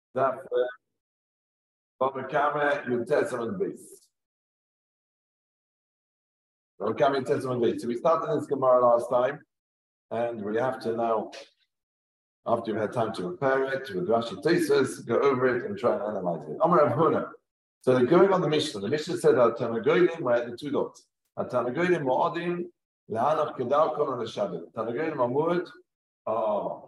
That Bamekame Yutesam base. Bamekame Yutesam base. So we started this Gemara last time, and we have to now, after you've had time to prepare it with Rashi Tesis, go over it and try and analyze it. Amar Rav Huna. So they're going on the Mishnah. The Mishnah said that Tanagoyim were at the two dots. Tanagoyim Mo'adim Le'anach Kedalkon on the Shabbat. Tanagoyim Amud are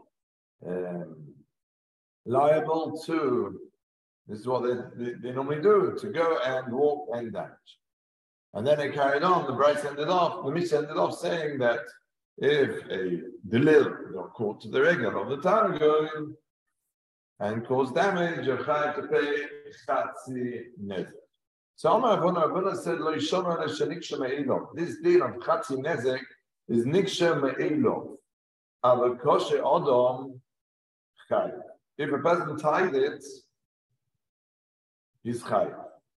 liable to, this is what they normally do, to go and walk and damage. And then they carried on, the Mishnah ended off saying that if a delil got caught to the regular of the Tanagoyim and caused damage, you're trying to pay Chatzi Nezek. So Amar Avuna said, Lo Yishona Niksha Me'ilov. This deal of Chatzi Nezek is Niksha Me'ilov. Ava Koshe Odom Chai. If a person tied it, he's Chai.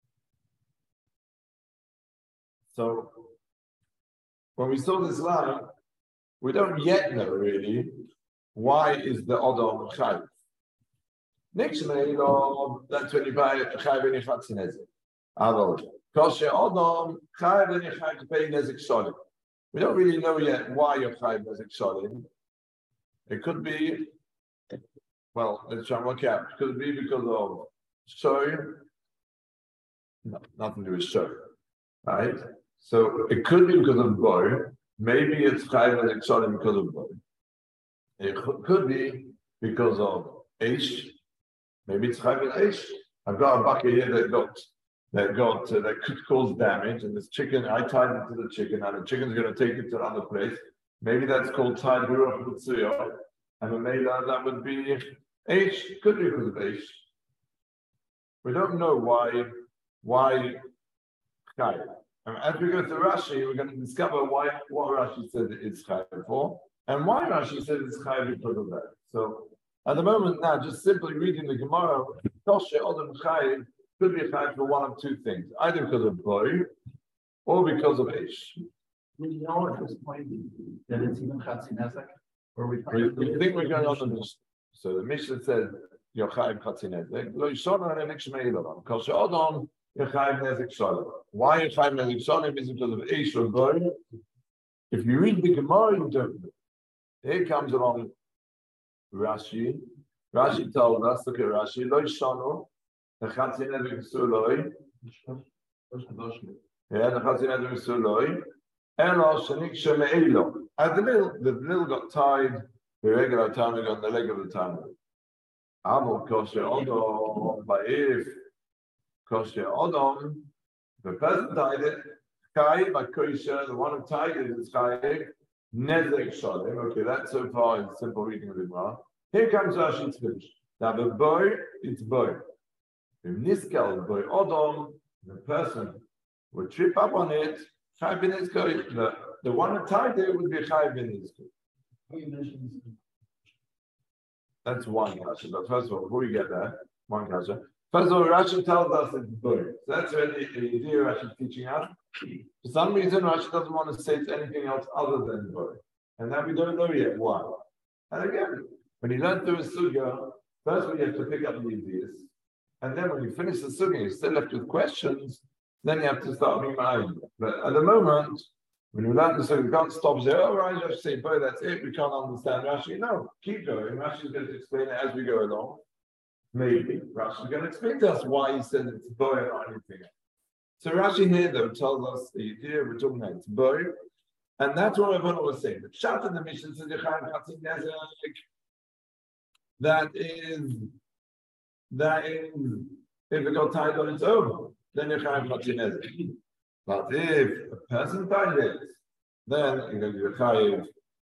So when we saw this line, we don't yet know really why is the Odom Chai. Next Me'ilov, that's when you buy Chai B'ni Chatzi Nezek. Koshe Odom Chai B'ni Chai to pay Nezek Sholim. We don't really know yet why you're Chai Nezek Sholim. It could be, well, let's try and work out. It could be because of Shoy. No, nothing to do with Shoy. Right? So it could be because of Boy. Maybe it's Chai Nezek Sholim because of Boy. It could be because of Eish. Maybe it's Chai Ben Eish. I've got a bucket here that could cause damage, and this chicken, I tied it to the chicken, and the chicken's going to take it to another place. Maybe that's called tied Ruach B'Tzuyo, and maybe that would be H, could be because of H. We don't know why Chai. And as we go through Rashi, we're going to discover what Rashi said it's Chai for, and why Rashi said it's Chai because of that. So at the moment now, just simply reading the Gemara, Koshe Odom Chai could be a Chai for one of two things, either because of Boy or because of Ish. We know at this point that it's even Chatzi Nezek, or we think we're going on the Mishnah. So the Mishnah said, Yochayim Chatzi Nezek, Lo Yishona Renik Shmei Ilavam, Koshe Odom Yochayim Nezek Shalom. Why Yochayim Nezek Shalom is because of Ish or Boy. If you read the Gemara, you don't know. Here comes along Rashi. Rashi told us, look at Rashi, Lo Yishona. The Chatzi Nezek Suloi. Yeah, the Chatzi Nezek Suloi. Elo Sheniksha Me'elo. At the middle got tied the regular Tanag on the leg of the Tanag. Amo Koshe Odom. But if Koshe Odom, the person tied it, Chai Makosha, the one who tied it is Chai Nezek Shalom. Okay, that's so far in simple reading of the Gemara. Here comes Rashi's finish. Now the boy, it's boy. In Niskal, boy Odom, the person would trip up on it. Chai ben Izko, the one who tied it would be Chai ben Izko. That's one kasha. But first of all, before we get there, one kasha. First of all, Rashi tells us it's boy. So that's really the idea Rashi is teaching us. For some reason, Rashi doesn't want to say it's anything else other than boy. And that we don't know yet why. And again, when you learn through a sugya, first we have to pick up the ideas. And then when you finish the sugya, you're still left with questions, then you have to start mimayim. But at the moment, when you learn the sugya, you can't stop there. Oh, right, just say, boy, that's it. We can't understand Rashi. No, keep going. Rashi is going to explain it as we go along. Maybe Rashi is going to explain to us why he said it's boy or anything else. So Rashi here, though, tells us the idea we're talking about. It's boy. And that's what everyone was saying. The Pshat in the Mishnah says, that is, if it got tied on its own, then you're chayav Chatzi Nezek. But if a person tied it, then you're chayav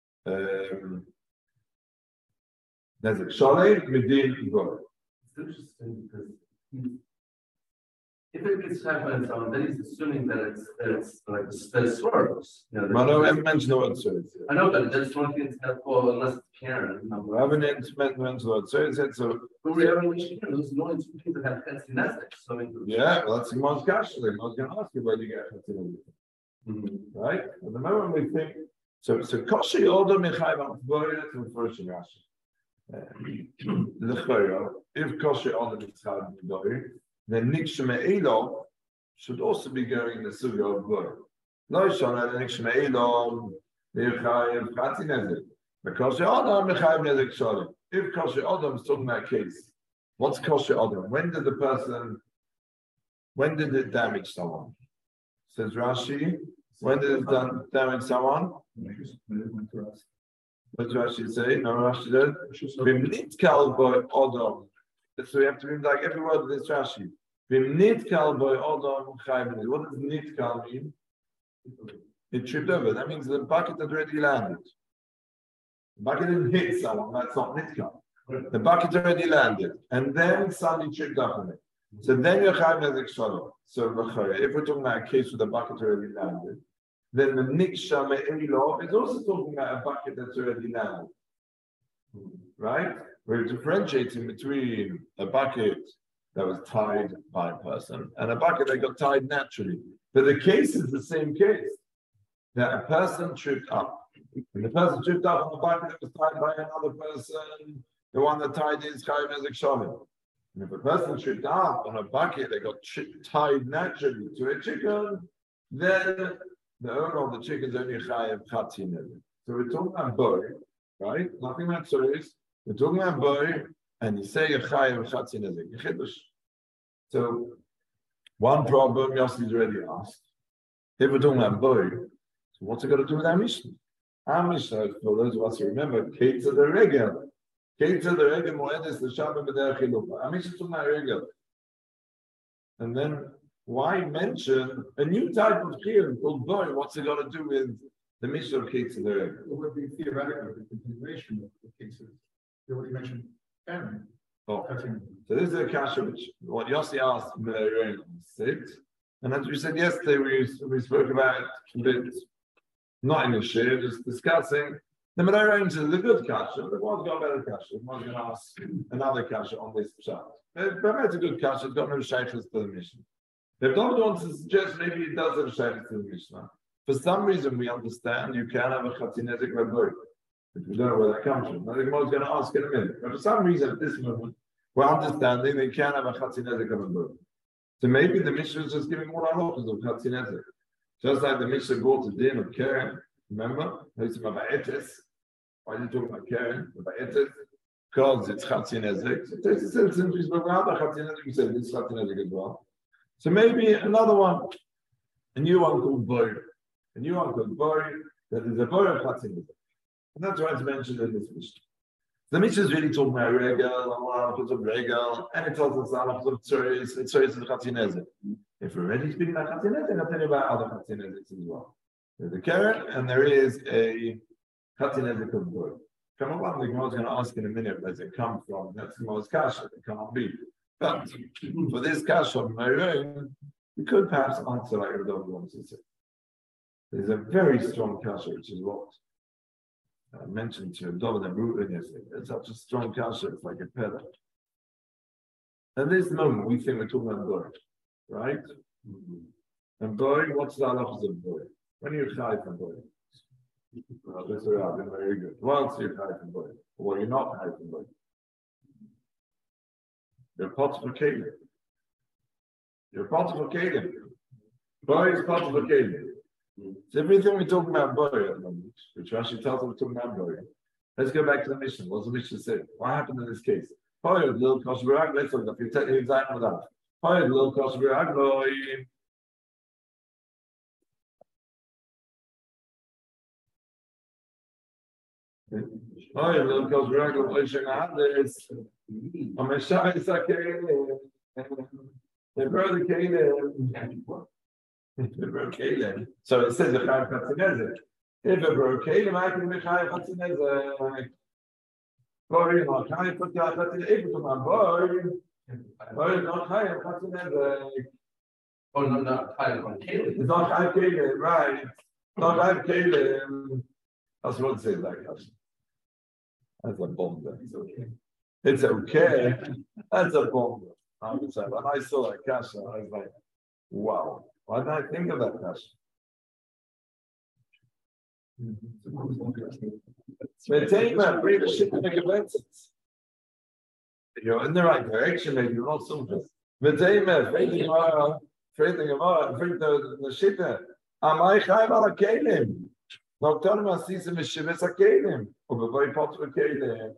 Nezek Shalei Midin Boy. It's interesting because if it gets tied on its own, then he's assuming that it's like that swerves. You know, no, I haven't mentioned the word swerves. I know, but that's one thing that's helpful unless it's Karen. I haven't mentioned the word swerves yet, so. But we haven't mentioned Karen. Those are the only two things that have Chatzi Nezek. So yeah, well, that's the most casually. I was going to ask you where you get Chatzi Nezek. Right? At the moment we think, so Koshi Odom Mechayv Boy, that's the first Rashi. if kosher on the Mitzvah, then Nikshma Elo should also be going in the Sugya of Boy. No, Shana, Nikshma Elo, Mirchayev Khatinezek. Because Adam Mechayev Nezek Shalim. If kosher Adam is talking about case, what's kosher Adam? When did it damage someone? Says Rashi, when did it damage someone? What does Rashi say? No, Rashi said, Vimnitkal boy Adam. So we have to read like every word of this Rashi. Vimnitkal boy Adam Chayim. What does nitkal mean? It tripped over. That means the bucket had already landed. The bucket didn't hit someone, that's not nitkal. The bucket already landed, and then somebody tripped up on it. So then you're Chayim Nezek Shalom. So if we're talking about a case where the bucket already landed, then the Niksha Me'elo is also talking about a bucket that's already landed. Right? We're differentiating between a bucket that was tied by a person and a bucket that got tied naturally. But the case is the same case. That a person tripped up. When the person tripped up on a bucket that was tied by another person, the one that tied is Chayim Nezek Shalom. And if a person tripped up on a bucket that got tied naturally to a chicken, then the owner of the chicken is only Chayav Chatzin Nezek. So we're talking about boy, right? Nothing about stories. We're talking about boy, and you say Chayav Chatzin Nezek. So one problem Yossi's already asked. If we're talking about boy, so what's it got to do with our Mishnah? Our Mishnah, for those of us who remember, Kate to the Regel. Kate to the Regel Moedes the Shabbat B'derech Chilupa. Our Mishnah talking about Regel. And then why mention a new type of chiyuv called boy? What's it got to do with the Mishnah of Kate to the Regel? It would be theoretical, the continuation of the cases. You already mentioned Aaron. Oh, so this is a kasha which what Yossi asked on 6, and as we said yesterday, we spoke about it, not in the shir, just discussing the Medarim is a good kasha, but one's got a better kasha. One's going to ask another kasha on this pshat. But it's a good kasha, it's got no shaykhs to the Mishnah. If David wants to suggest maybe it does have shaykhs to the Mishnah, for some reason we understand you can have a Chatzinezik Rabbi. If we don't know where that comes from. I think Mo's going to ask in a minute. But for some reason at this moment, we're understanding they can have a Chatzinezik Rabbi. So maybe the Mishnah is just giving more halachas of Chatzinezik. Just like the Mishnah brought a din of Karen. Remember? It's about Etes. Why are you talking about Karen? About Etes? Because it's Chatzinezik. So it's a simply spoke about Chatzinezik. You said it's Chatzinezik as well. So maybe another one, a new one called Boy. A new one called Boy, that is a Boy of Chatzinezik. And that's why it's mentioned in this Mishnah. The Mishnah is really talking about Regel, and it tells us of Tzoris, it's Chatzinezik. If we're already speaking about Chatzinezik, I'll tell you about other Chatzineziks as well. There's a Karen, and there is a Chatzinezik of Boy. Come on, the Gemara is going to ask in a minute where does it come from. That's the most kasha, it can't be. But for this kasha of my own, we could perhaps answer like Rav wants to say. There's a very strong kasha, which is what I mentioned to David and Ruben yesterday. It's such a strong kasha, it's like a pedal. At this moment, we think we're talking about boy, right? And boy, what's the halachas of boy? When are you chai from boy? That's very good. Once you're chai from boy, or you're not chai from boy. You're pot for kelim. You're pot for kelim. Boy is pot for kelim. So everything we're talking about boy at the moment, which Rashi tells us we're talking about boy. Let's go back to the Mishnah. What's the Mishnah say? What happened in this case? Boy, little kosher. Let's look up. You take the example of that. Boy, little kosher. Oh, you little goes regular pushing out this. I'm a shy second. They brother Caleb. So it says the Chayav Chatzinezik. If a bro Caleb, I can be Chayav Chatzinezik. Boy, not Chayav Chatzinezik. If it's my boy, not Chayav Chatzinezik. Oh, no, not Chayav Caleb. It's not Chayav Caleb, right? Not Chayav Caleb. That's what it says like that. That's a bomb. It's okay. It's okay. That's a bomb. When I saw that kasha, I was like, wow. Why did I think of that kasha? Maintain that, bring the shit to make advances. you're in the right direction, maybe you're not something. V'teimer, afraid the shitter. Am I chayv ala kelim? No, tell him I see some shivas a kelim. Or very popular kelim.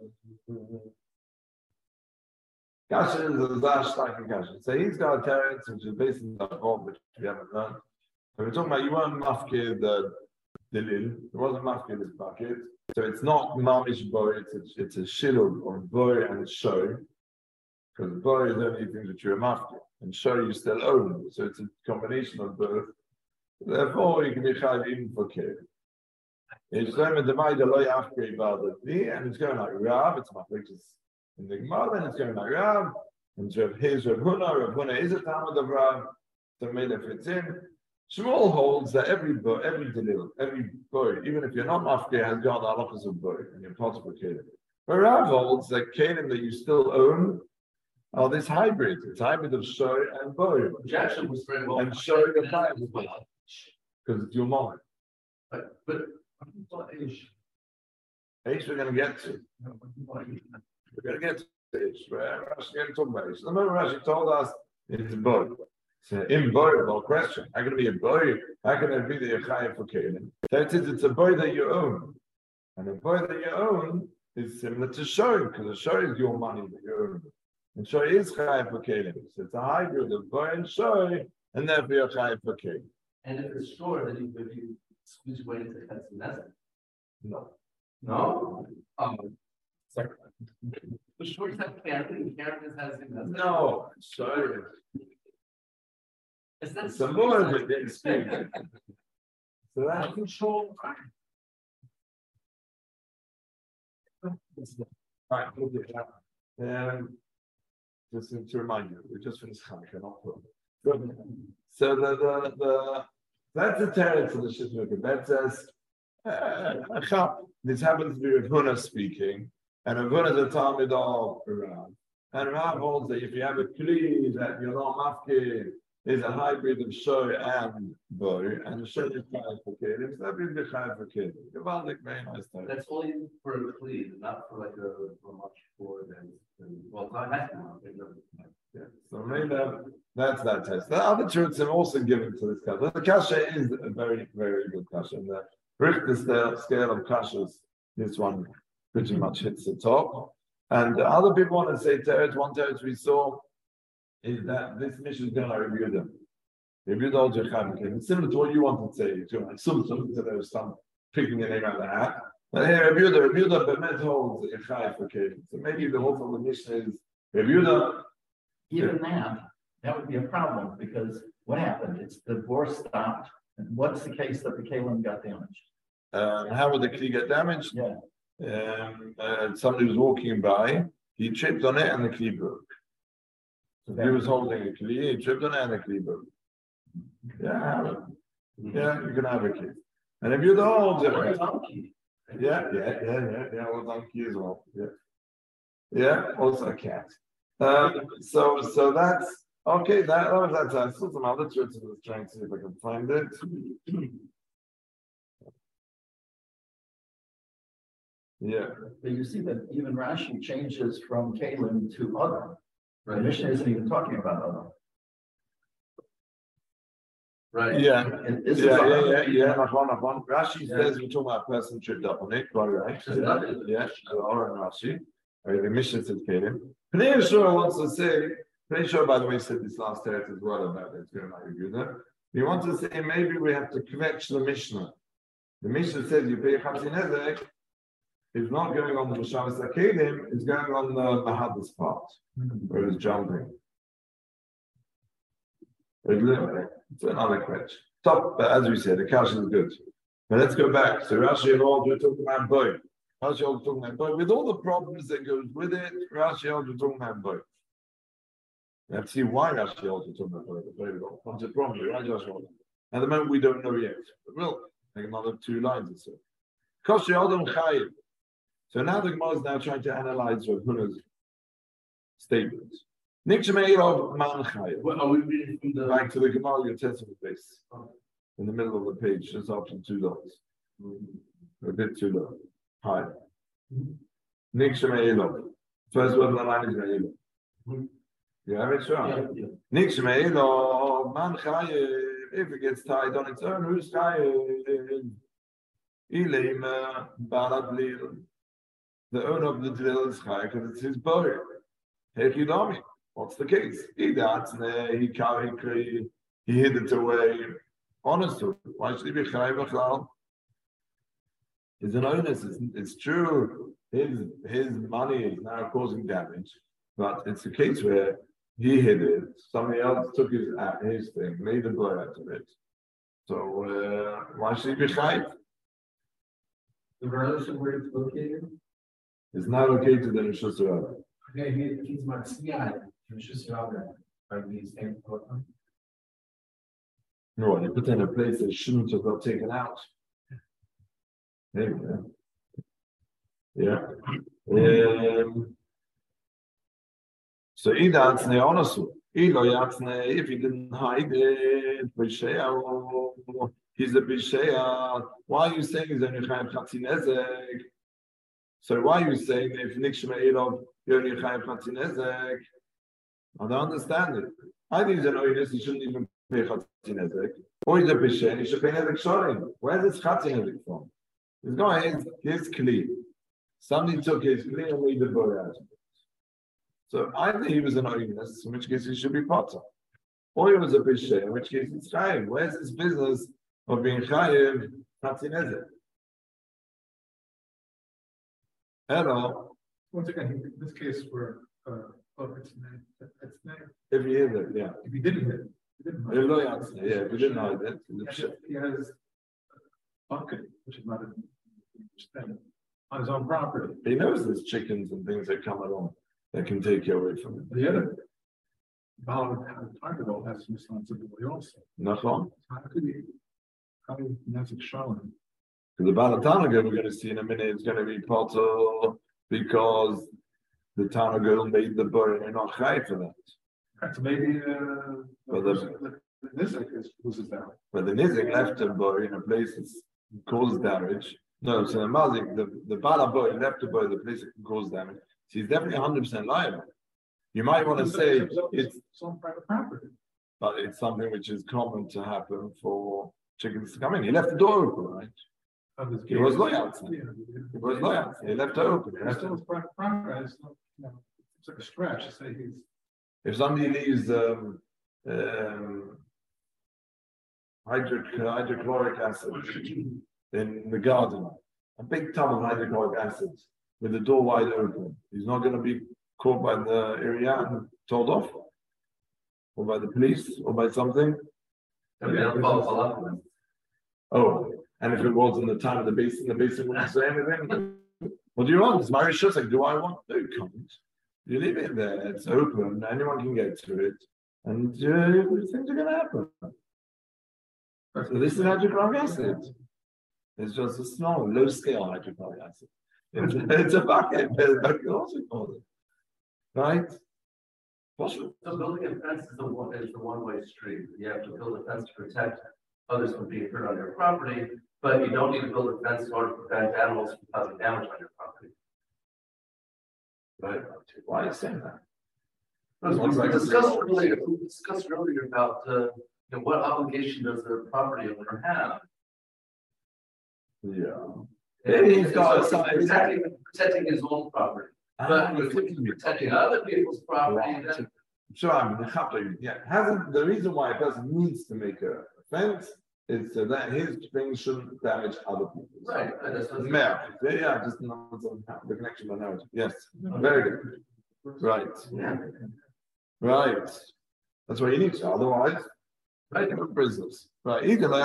Kasha is a dash like a kasha. So he's got a terrace which is based on the home, which we haven't learned. And we're talking about you weren't mafkir the Dilil. It wasn't mafkir this bucket. So it's not mamish boy, it's a shilug or boy and show. Because boy is only things that you're mafkir. And show you still own. So it's a combination of both. Therefore you can be chayv even for kid. It's going to divide the loy afkir about the and it's going like Rav, it's mafkir in the Gemara, and it's going like Rav. And so here's Rav Huna is a Talmud of Rav. So made it fits in. Shmuel holds that every boy, even if you're not mafkir, has got the halachas of boy, and you're part of a kelim. But Rav holds that kelim that you still own are this hybrid. It's hybrid of shoy and boy. Jackson was very well. And show the time because it's your mom. But H we're going to get to. We're going to get to H. We're actually going to talk about H. Remember, Rashi told us it's boy. So in boy, well, question. How can it be a boy? How can it be the Yechayah for Kelim? That is, it's a boy that you own. And a boy that you own is similar to shoy, because a shoy is your money that you own. And shoy is Chayah for Kelim. So it's a hybrid of boy and shoy, and therefore you're Chayah for Kelim. and if it's short, then you squeeze your way into Ketzinezek. No. No? Sorry. The shorts have Karen, and Karen has Zinezek. No, sorry. Is that It's a more of it than speak. So that's control. right. Just to remind you, we just finished Hanukkah, not Purim. So the that's the terror to the Shitnuka. That says this happens to be Rav Huna speaking, and Rav Huna is a Talmud of Rav. And Rav holds that if you have a kli that you're not mafkir, is a hybrid of shoy and boy, and shoy is chayv for kelim. So that means the chayv for kelim. Gavaldik, very nice time. That's only for a plea, not for like a much more than well, not that one. Yeah. So maybe that's that test. The other truths are also given to this kasha. The kasha is a very, very good kasha. And the Richter scale of kashas, this one pretty much hits the top. And the other people want to say teretz, one teretz we saw is that this mission is going to review them. Review the old Jecham. It's similar to what you want to say. So there was some picking your name out of the hat. But here, review the Bemet holds the Yechai for Kedim. So maybe the whole of the mission is review the. Even that would be a problem because what happened? It's the divorce stopped. And what's the case that the Kalim got damaged? How would the kli get damaged? Yeah. Somebody was walking by, he tripped on it and the kli broke. So he was holding a kli, he tripped on it and the kli broke. Yeah, you can have a kli. And if you're the old, yeah, well, donkey as well. Yeah, also a cat. So that's okay. That's I saw some other truths. I was trying to see if I can find it. Yeah. But you see that even Rashi changes from Kalim to other. Right. The Mishnah isn't even talking about other. Right. Yeah. Yeah. Rashi says we're talking about a person tripped up on it. Quite right. Yeah. Or Rashi. The Mishnah says Kalim. Pnei Yeshua wants to say. Pnei Yeshua, by the way, said this last teretz as well about it. It's going to review that. He wants to say maybe we have to kvetch the Mishnah. The Mishnah says you pay Chatzin it's not going on the Mashavas Akedim, it's going on the Mahadis part, where it's jumping. It's another question. Top, but as we said, the cash is good. But let's go back. So Rashi and all, we're talking about boy. Rashi all talking about boy. With all the problems that goes with it, Rashi all, we're talking about boy. Let's see why Rashi all, we're talking about boy. We've got a bunch of problems, right, Rashi all. At the moment, we don't know yet. But we'll take another 2 lines or so. Koshi Adam Chayiv. So now the Gemara is now trying to analyze Rav Huna's statement. Well, are we reading from the back to the Gemara, your testament base in the middle of the page, just after 2 dots. A bit too low. High. First word of the line is Me'ilo. You have it, sure? Yeah. Nix Me'ilo, man chayev. If it gets tied on its own, who's chayev? Ilim Baradlil. The owner of the drill is chayev because it's his boy. Hechidami. What's the case? He hid it away. Honestly, why should he be chayev? It's an onus. It's true. His money is now causing damage, but it's a case where he hid it. Somebody else took his thing, made a blow out of it. So why should he be chayev? Regardless of where it's located. It's not located in Rishus Rabba. Okay, he's Marcial. Rishus Rabba. Are these things welcome? No, you put in a place that shouldn't have got taken out. There we go. Yeah. So Idatzne honestly. If he didn't hide it, he's a Bishaya. Why are you saying he's only Chayav Chatzin Ezek? So why are you saying if Nikshma Elov, you're only Chayav Chatzin Ezek? I don't understand it. I think he's an oinus, he shouldn't even pay Chatzin Ezek. Or he's a Bishaya, he should pay Ezek Shorim. Where's this Chatzin Ezek from? He's going, his Kli. Somebody took his Kli and made the boy out of it. So either he was an oinus, in which case he should be potter. Or he was a Bishaya, in which case it's Chayav. Where's this business of being Chayav Chatzin Ezek? Hello. Once again, in this case, where it's If he hid it, yeah. if he didn't hit it, Yeah, if he didn't hide it. he has a bucket, which is not on his own property. He knows there's chickens and things that come along that can take you away from him. The other Baal has some responsibility also. Nachon? How could he? How is Nesek Shalom? Because the Balatanaga we're going to see in a minute is going to be potter because the Tanaga made the boy and you're not high for that. Right, so maybe But the Nizik loses that. But the Nizik left the boy in a place that causes damage. No, so the Mazik, the Bala boy left the boy in the place that can cause damage. So he's definitely 100% liable. You might want to say it's some private property. but it's something which is common to happen for chickens to come in. He left the door open, right? He was loyal. He was loyal. He left it open. He left it open. Private property. It's not, it's like a stretch to say he's. If somebody leaves hydrochloric acid in the garden, a big tub of hydrochloric acid with the door wide open, he's not going to be caught by the area and told off, or by the police, or by something. Oh, and if it was in the time of the basin wouldn't say anything. What do you want? It's Mary Shusek. Do I want? No, you can't. You leave it there. It's open. Anyone can get to it, and things are going to happen. So this is hydrochloric acid. It's just a small, low-scale hydrochloric acid. It's a bucket. Right? So building a fence is the one-way street. You have to build a fence to protect others from being hurt on your property, but you don't need to build a fence in order to prevent animals from causing damage on your property. Right? Why are you saying that? We discussed earlier about what obligation does the property owner have? Yeah. He's got protecting his own property. But if he's protecting other people's property, then sure, I mean, hasn't the reason why a person needs to make a fence is so that his things shouldn't damage other people. Right. Yeah, just not the connection by narrative. Yes, very good. Right. Yeah. Right. That's what you need to. Otherwise, right, no business. Right.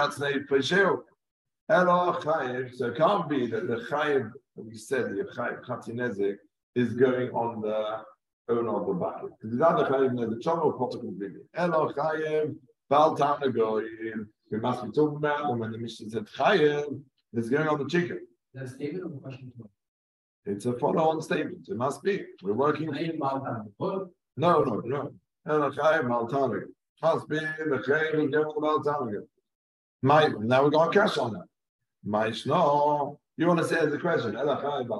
Hello, Chayiv. So it can't be that the Chayiv that we said, the Chayiv Chatinezek, is going on the owner of the bucket. Because the other Chayiv knows the trouble of potter completely. Hello, Chayiv. Bal Tanagoyim. We must be talking about them when the Mishnah said Chayiv is going on the chicken. That's David or question. It's a follow-on statement. It must be. We're working. No. Hello, Chayiv Bal Tanagoyim. Must be the Chayiv is going on the Bal Tanagoyim. Now we got cash on that. Maishno, You want to say as a question? So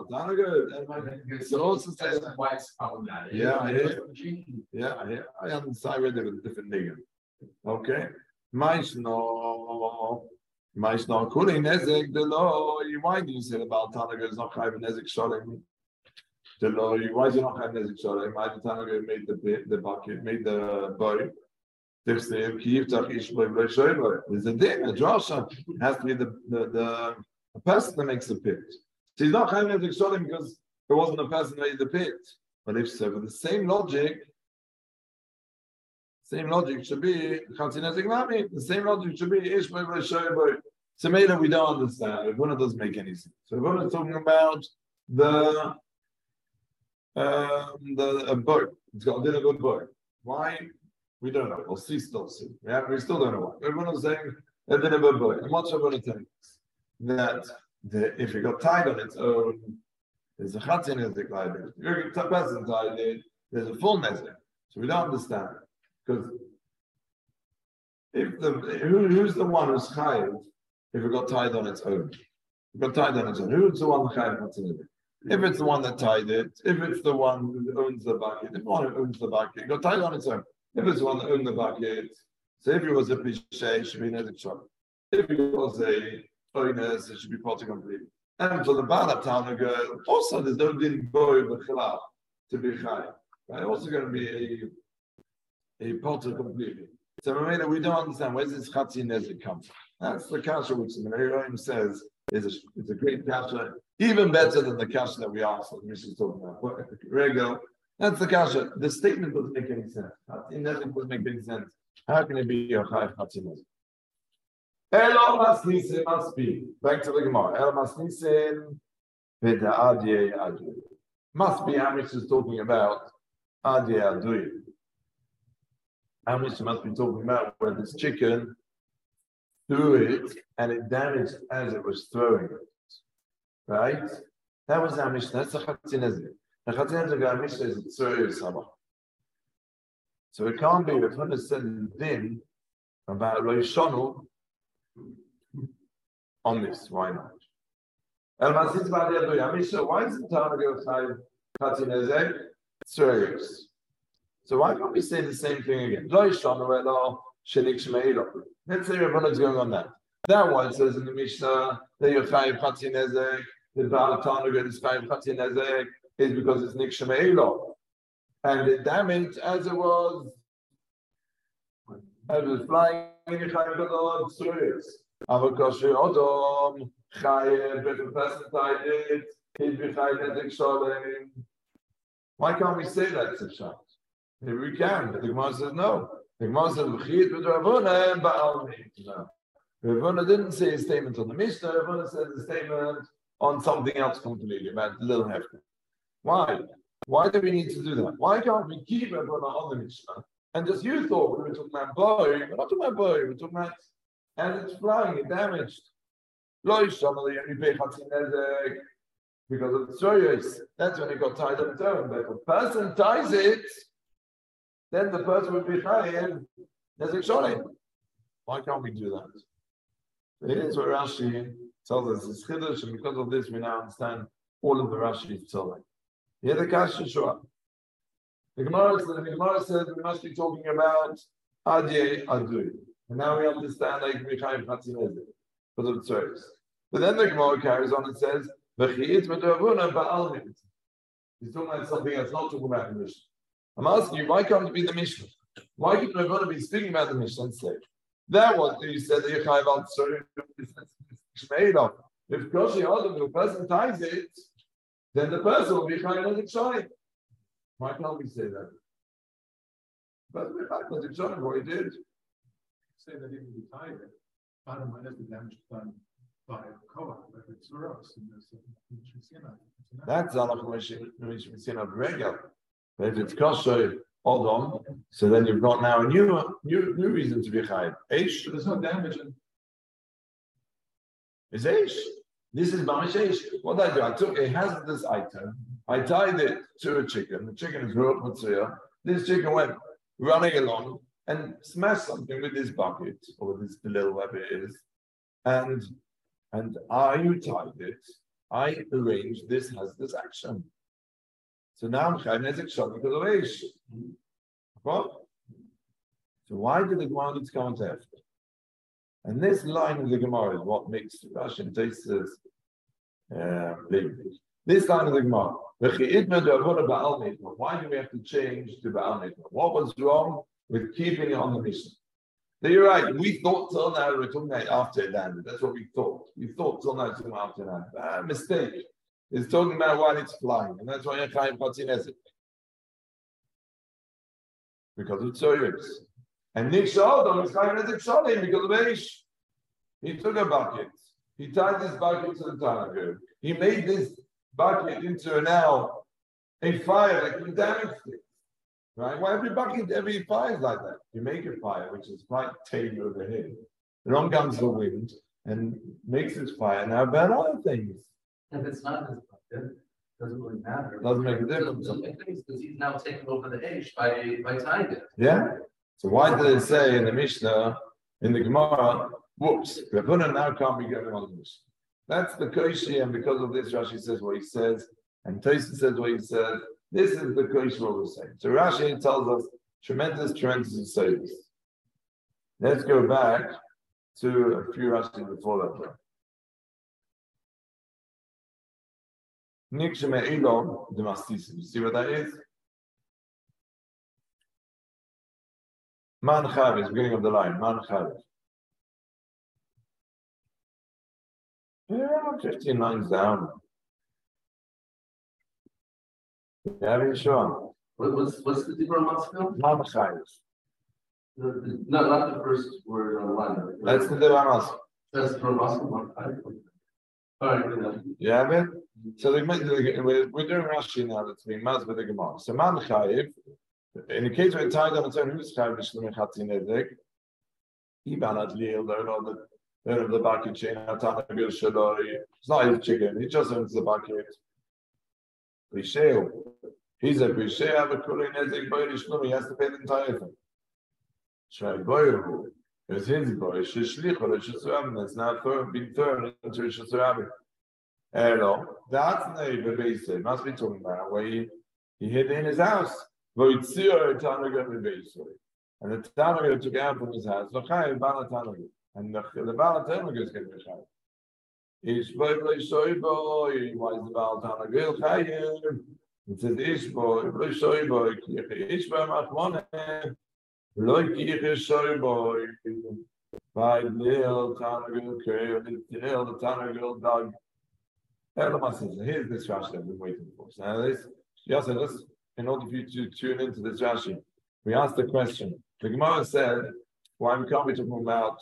also say why it's problematic. Yeah, I hear. Yeah, I understand. I read it with a different nigga. Okay. Maishno kuli nezek the law. Why do you say about Tanaga is not chayv nezek shalem? The law. Why is it not chayv nezek shalem? Why the Tanaga made the bucket, made the boy? There's a din, a drasha has to be the person that makes the pit. So he's not chayv nezek shalem because there wasn't a person that made the pit. But if so, with the same logic should be the same logic should be Ishmael Shoyboy. So maybe we don't understand. Ravuna doesn't make any sense. So Ravuna is talking about the bird. It's got a little good bird. Why? We don't know. We'll see. Still see. We still don't know why. Ravuna is saying a little good bird. And what's Ravuna telling us? That if it got tied on its own, there's a chatzin nezek like this. If a person tied it, there's a full nezek. So we don't understand it. Because if who's the one who's chayiv if it got tied on its own? It got tied on its own. Who's the one chayiv chatzin? If it's the one that tied it, if it's the one who owns the bucket, if the one who owns the bucket, it got tied on its own. If it's the one that owned the bucket, so if it was a plishay, it should be nezek shot. If it was a oinus, it should be potter completely. And for the Balatana girl, also there's no din boy b'chilal to be chayiv. Right? Also going to be a potter completely. So we don't understand where's this chatzin nezek come from. That's the kasha which the Meir says is a great kasha, even better than the kasha that we asked. That Mishnah is talking about. Regel. That's the kasha. The statement doesn't make any sense. Chatzin nezek doesn't make any sense. How can it be a chayiv chatzin nezek? Elo masnisin must be. Back to the Gemara. Elo masnisin v'da adye adu. Must be. Amish is talking about adye adu. Amish must be talking about where this chicken threw it and it damaged as it was throwing it. Right? That was Amish. That's the chatzin nezek. The chatzin nezek Amish says it's tzorei sabah. So it can't be. If one said din about Roshanu on this, why not? Why is the Tanaga chatzin nezek? Serious. So why can't we say the same thing again? Let's say Ravana is going on that. That one says in the Mishnah that you're chayiv chatzin nezek, the Baal Tanaga is chayiv chatzin nezek is because it's nik shemeilo, and it damaged as it was flying in the chayiv gadol serious. Avakoshe Odom chayiv, if a person tied it, he'd be chayiv nezek shalem. Why can't we say that, Sashat? Maybe we can, but the Gemara says no. The Gemara says v'chiyit v'Ravuna and ba'almi. No, Ravuna didn't say a statement on the Mishnah. Ravuna said a statement on something else completely about the little hefker. Why? Why do we need to do that? Why can't we keep Ravuna on the Mishnah and just you thought we were talking about boy? We're not talking about boy. We're talking about and it's flying, it damaged. Because of the serious. That's when it got tied up to him. But if a person ties it, then the person would be chayiv nezek shalem. Why can't we do that? So here's what Rashi tells us. It's chiddush, and because of this, we now understand all of the Rashi is telling. Here the kasha shua. The Gemara says we must be talking about adye adu. And now we understand that it can be chayiv chatzin nezek because of the service. But then the Gemara carries on and says, "V'chiyit v'Ravuna ba'almit." He's talking about something that's not talking about the Mishnah. I'm asking you, why can't it be the Mishnah? Why can't Ravuna be speaking about the Mishnah instead? That was you said that you're chayiv al tzorei. If koshi adam, the person ties it, then the person will be chayiv nezek shalem. Why can't we say that? But we're chayiv nezek shalem. What he did. Say that even if you tie it, bottom line is the damage done by Koah, but it's for us. That's Alach Mishin of Regel. But if it's Kosher Odom, so then you've got now a new reason to be chayiv. Eish. There's no damage in. It's Eish. This is Mamish Eish. What did I do? I took a hazardous item, I tied it to a chicken. The chicken is Ruach Mitzvah. This chicken went running along and smashed something with this bucket or with this little whatever it is, and you tied it. I arranged this has this action. So now I'm chayv nezek shalim because of eish. So why did the Gemara need to come into after? And this line of the Gemara is what makes Rashi and Tosfos this line of the Gemara. Why do we have to change to Baal Nitma? What was wrong with keeping it on the Mishnah? So you're right. We thought till now we're talking about after it landed. That's what we thought. We thought till now it's talking about after it landed. Mistake. It's talking about while it's flying, and that's why you're chayv chatzin ezek. Because it's serious. And Nick Shaldon is chayv ezek shalim because of eish. He took a bucket. He tied this bucket to the Tanakh. He made this bucket into now a fire that can damage things. Right? Well, every fire is like that. You make a fire which is quite tame over here. Along comes the wind and makes this fire. Now burn other things. If it's not his bucket, it doesn't really matter. Doesn't make a difference. Doesn't make a difference because he's now taking over the Aish by tying it. Yeah. So why did it say in the Mishnah, in the Gemara, whoops, Ravuna now can't be going on the Mishnah? That's the Koshi, and because of this, Rashi says what he says, and Tosfos says what he says. This is the Koshi what we're saying. So Rashi tells us tremendous service. Let's go back to a few Rashi before that. Niksheme Elon Demastisim. You see what that is? Man Chavis, beginning of the line. Man Chavis. Yeah, 15 lines down. Yeah, are you sure? What's the deeper Maskell? Man Chavis. No, not the first word on the line. That's the Devamas. That's the Maskell. All right. You have it? So we're doing Rashi now that's being mad with the Gemara. So Man Chayiv, in the case where it's tied on its own, who's Chayiv Mishlim Chatzin Ezek? Iban Adliel, they're of the bucket chain, it's not his chicken, he just owns the bucket. Risheo. He's a Risheo, have a Kulin Ezek Boy Rishlim, he has to pay the entire thing. Shai Boy, it's his boy, Shishlichol, it's now being thrown into Rishlim. Hello, that's the base. Must be talking about where he hid in his house. And the Tanakh took out from his house. And the Balatanaga is going to be Chayiv. Ishboy, why is the Balatanaga? It says Ishboy, Ishboy Machmone, Loiki Ishboy. By Lil Tanagil, the Tanagil dog. Here's this Rashi that we've been waiting for. So now this, yes, in order for you to tune into this Rashi, we asked the question. The Gemara said, why we can't be talking about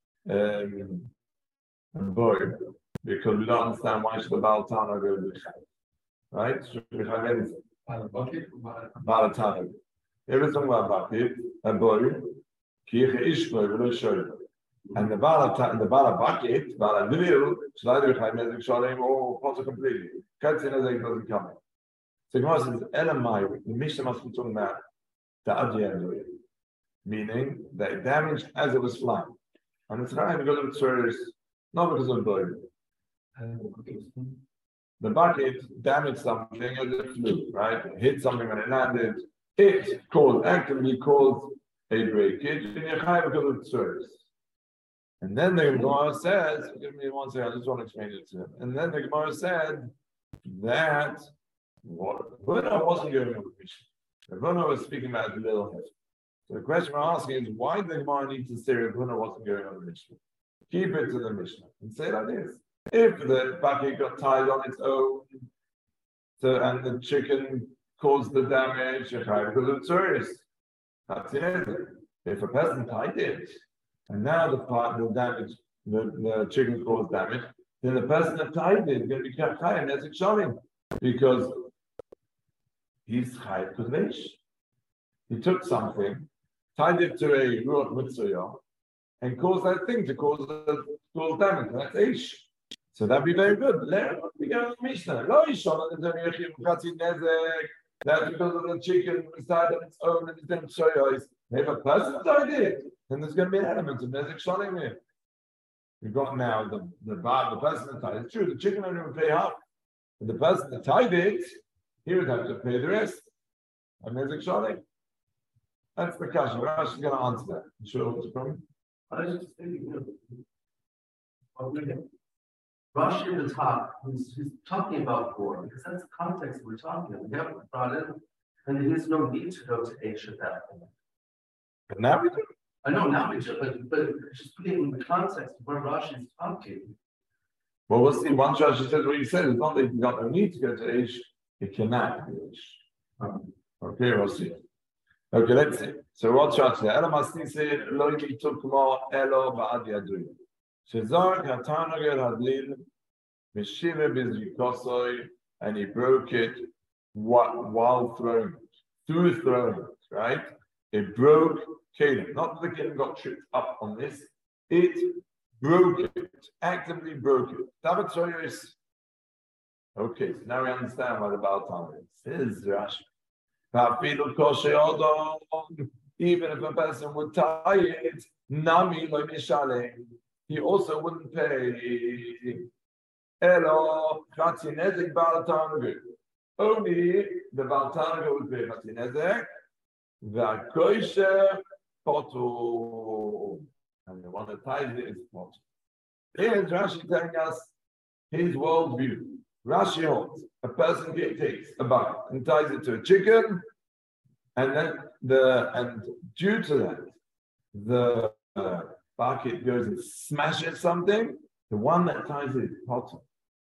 boy, because we don't understand why should the Balatana go to the Chayiv. Right? Should we have anything? Balatana. Everything about bucket, a boy, Kirche Ishboy, will show you. And the Bala bucket, Bala Nil, Schneider Chaymezik Shalem, or Potter completely. Katzin Ezek doesn't come in. So Gemara says, Elamai, the Mishnah must be talking about the Adiyah, meaning that it damaged as it was flying. And it's not because of its service, not because of the The bucket damaged something as it flew, right? It hit something when it landed. It actively caused a breakage in your Chayim because of its service. And then the Gemara says, give me one second, I just want to explain it to him. And then the Gemara said that Ravuna wasn't going over the Mishnah. Ravuna was speaking about the little head. So the question we're asking is, why did the Gemara need to say Ravuna wasn't going over the Mishnah? Keep it to the Mishnah and say like this. If the bucket got tied on its own, and the chicken caused the damage, because of its service, that's it. If a person tied it, and now the damage, the chicken caused damage, then the person that tied it is going to be Chayiv Nezek Shalim, because he's Chayiv because of Eish. He took something, tied it to a Ruach Mitzvah, and caused that thing to cause damage. That's Eish. So that'd be very good. We go to Mishnah. That's because of the chicken was tied on its own and it didn't show you. If a person tied it, then there's going to be an element of Nezek Shalim here. We've got now the person that tied. It's true, the chicken owner would pay half. But the person that tied it, he would have to pay the rest. Amazing Shalik. That's the question. Rashi is going to answer that. You sure what's the problem? I was just thinking, Rashi at the top, he's talking about four, because that's the context we're talking about. We haven't brought in, and there is no need to go to Aish at that point. But now we do. I know now we do, but just putting in the context of where Rashi is talking. Well, we'll see. One Rashi says what you said. It's not that you got no need to go to Aish. It cannot be Aish. Okay, we'll see. Okay, let's see. So what Rashi said? Ela masni said, "Lo yituk mo elo ba'ad yadui." Shezar katanager hadlil mishive bizrikosoi, and he broke it while throwing it, through throwing it, right? It broke Kalim. Not that the Kalim got tripped up on this. It broke it, actively broke it. Okay, so now we understand what the Baal Talmud is. Says Rashi. Even if a person would tie it, Nami lo mishalem, he also wouldn't pay. Elo Chatzi Nezek Baal Talmud. Only the Baal Talmud would pay Chatzi Nezek. The Koisher Potu, and the one that ties it is Potu. Here's Rashi telling us his worldview. Rashi holds a person takes a bucket and ties it to a chicken, and then due to that, the bucket goes and smashes something. The one that ties it is Potu.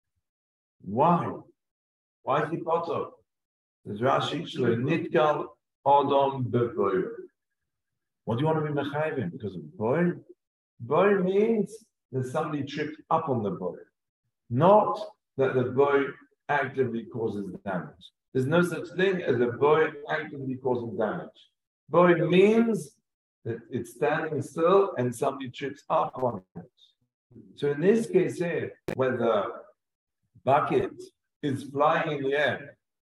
Why? Why is he Potu? There's Rashi Nitkal Adam Bevoy. What do you want to be mechayim? Because of boy? Boy means that somebody tripped up on the boy, not that the boy actively causes damage. There's no such thing as a boy actively causing damage. Boy means that it's standing still and somebody trips up on it. So in this case here, where the bucket is flying in the air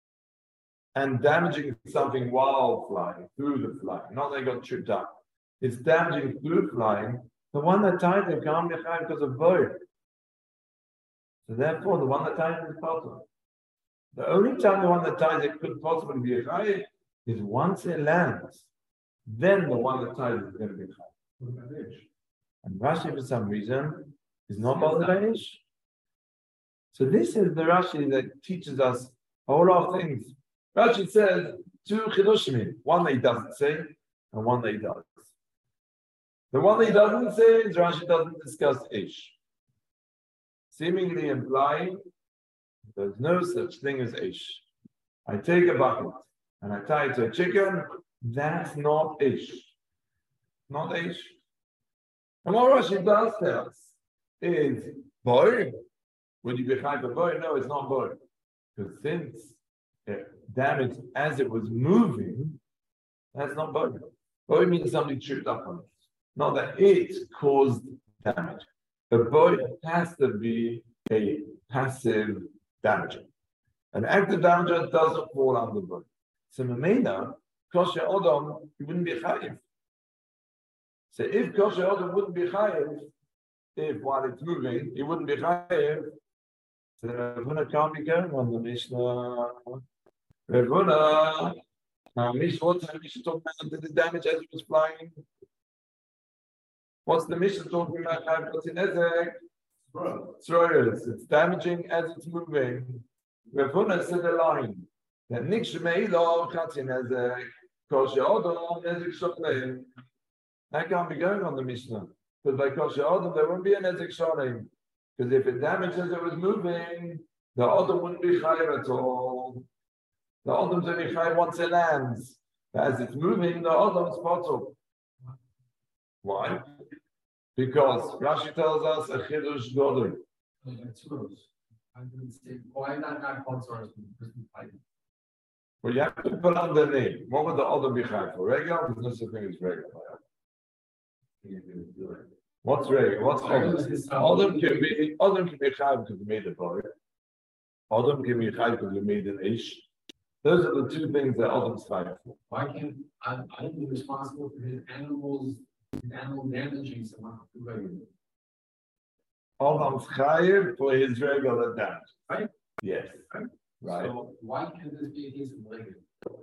and damaging something while flying, through the flying, not that they got tripped up. It's damaging through flying. The one that tied them can't be chayav because of both. So therefore, the one that ties it is possible. The only time the one that ties it could possibly be a chayav is once it lands. Then the one that ties it is going to be chayav. And Rashi, for some reason, is not bothered by ish. So this is the Rashi that teaches us a whole lot of things. Rashi says two chidushim, one that he doesn't say and one that he does. The one that he doesn't say is Rashi doesn't discuss ish, seemingly implying there's no such thing as ish. I take a bucket and I tie it to a chicken. That's not ish. Not ish. And what Rashi does tell us is boy. Would you be chayav for boy? No, it's not boy, because since it damaged as it was moving, that's not boy. Boy means somebody tripped up on it, not that it caused damage. A boy has to be a passive damager. An active damager doesn't fall under boy. So Mamena, kosher odom, he wouldn't be chayav. So if kosher odom wouldn't be chayav, if while it's moving, he wouldn't be chayav. So Ravuna can't be going on the Mishnah. Ravuna, what's the Mishnah talking about? The damage as it was flying. What's the Mishnah talking about? What's in Ezek? Throwers. It's damaging as it's moving. Ravuna said a line that Nikshmeilo Chatzin Ezek, Kosher Odom Ezek Shokleim. That can't be going on the Mishnah. Because by Kosher Odom there won't be an Ezek Shokleim. Because if it damaged as it was moving, the Odom wouldn't be chayav at all. The Odom's only chayav once it lands. But as it's moving, the Odom's potul. Why? Because Rashi tells us a chidush godel. Why not potul? Well, you have to put on the name. What would the Odom be chayav for? Regular? There's no such thing as regular. What's regular? What's Odom? Odom can be chayav because you made a boy. Odom can be chayav because you made an ish. Those are the two things that Odom's chayav for. Why can't I be responsible for his animal damaging someone? Adam's chayiv for his regular damage. Right. Yes. Right. So why can't this be a case of legged?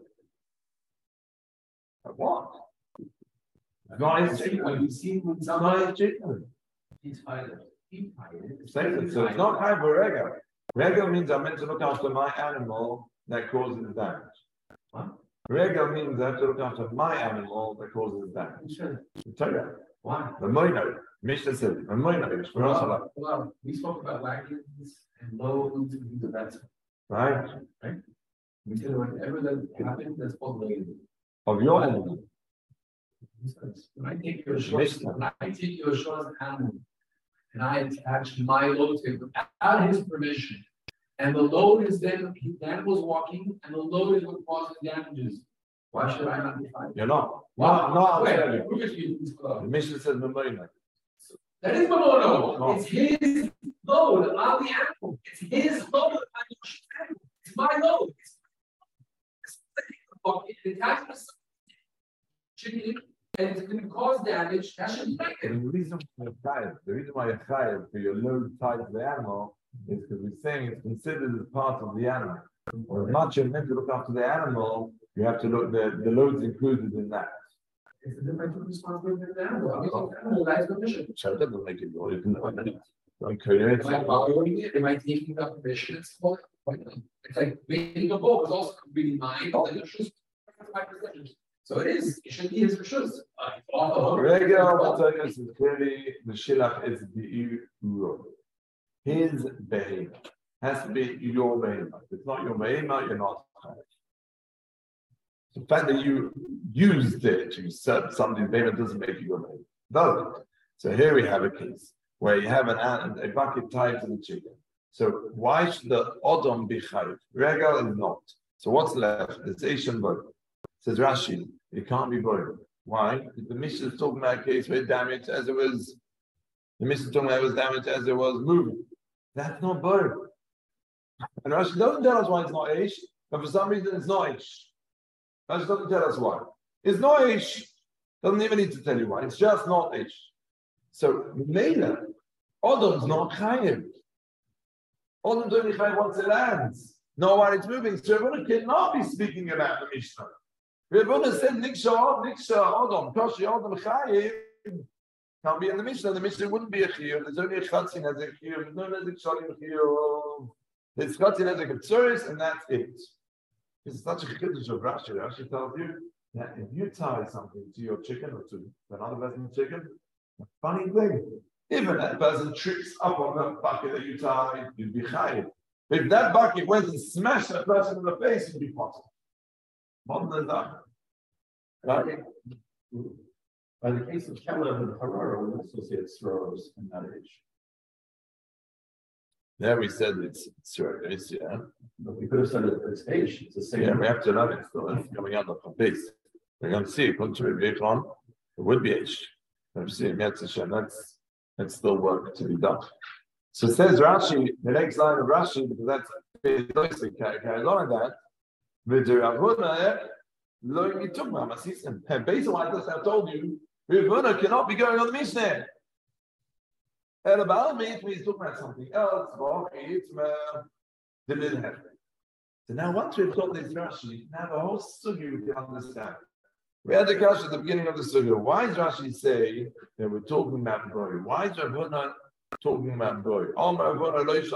What? Nice chicken. You see when Nice chicken. He's fighting. he fighted. So it's not chayiv for regular. Regular means I'm meant to look after my animal that causes damage. What? Regular means I have to look after my animal that causes damage. Sure. Torah. Why? The moino. Mishnah said, the moino. Well, we spoke about wagons and loads and things of that sort. Right? We said whenever that happens, that's called legged. Of your animal. When I take your short, animal, and I attach my load to it without his permission, and the load is then the animal's walking, and the load is what causes damages. Why should I not be fine? You're not. Wow. No, I'll tell Wait, you. prove it to you. The Mishnah says the moino. That is Mamono. No. It's his load on the animal. It's his load on the animal. It's my load. It attached to chicken and it's going to cause damage. That should be like it. And the reason why you're chayiv for your load tied to the animal is because we're saying it's considered as part of the animal. Or as much as you're meant to look after the animal, you have to look, the load's included in that. It's a different responsibility than the animal. I mean, the animal has permission. So that doesn't make it your. Am I following it? Am I taking the permission? It's like making a boat is also completely mine. So it is. It should be his rishus. Regular Matthias is clearly the shilach is the uro. His behemoth has to be your behemoth. If it's not your behemoth, you're not. The fact that you used it to serve something behemoth doesn't make you your behemoth, does it? So here we have a case where you have a bucket tied to the chicken. So why should the odom be chayiv? Regal is not. So what's left? It's Asian boy. Says Rashi, it can't be boy. Why? Because the Mishnah is talking about a case where damage as it was. The Mishnah is talking about it was damage as it was moving. That's not boy. And Rashi doesn't tell us why it's not Ish, but for some reason it's not Ish. Rashi doesn't tell us why. It's not Ish. Doesn't even need to tell you why. It's just not Ish. So Mela, Odom's not chayiv. Odom's only chayiv once it lands. No, while it's moving. So Ravuna cannot be speaking about the Mishnah. Ravuna said Niksha Odom, Koshi Odom chayiv can't be in the Mishnah. The Mishnah wouldn't be a chiyuv. There's only a chatzin as a chiyuv. There's no nezik shalim chiyuv. There's chatzin as a ketzuris, and that's it. It's such a chiddush of Rashi. Rashi tells you that if you tie something to your chicken or to another person's chicken, a funny thing. Even that person trips up on that bucket that you tied, you'd be chayiv. If that bucket went and smashed that person in the face, you'd be potter. Modern than that. Right? By the case of Keller and Harara, we also see it's throws in that age. There we said it's throws, yeah. But we could have said it at this age. It's the same. Yeah, we have to learn it still. It's coming out of the base. We're going to see, according to Rabbi Yechon, it would be H. That's still work to be done. So it says Rashi, the next line of Rashi, because that's basically carries on that. Based on what I just have told you, Ravuna cannot be going on the Mishnah. And about me, he's talking about something else. So now, once we've got this Rashi, now the whole sugi we can understand. We had the question at the beginning of the sugi. Why does Rashi say that we're talking about boy? Why is Ravuna talking about boy? Why does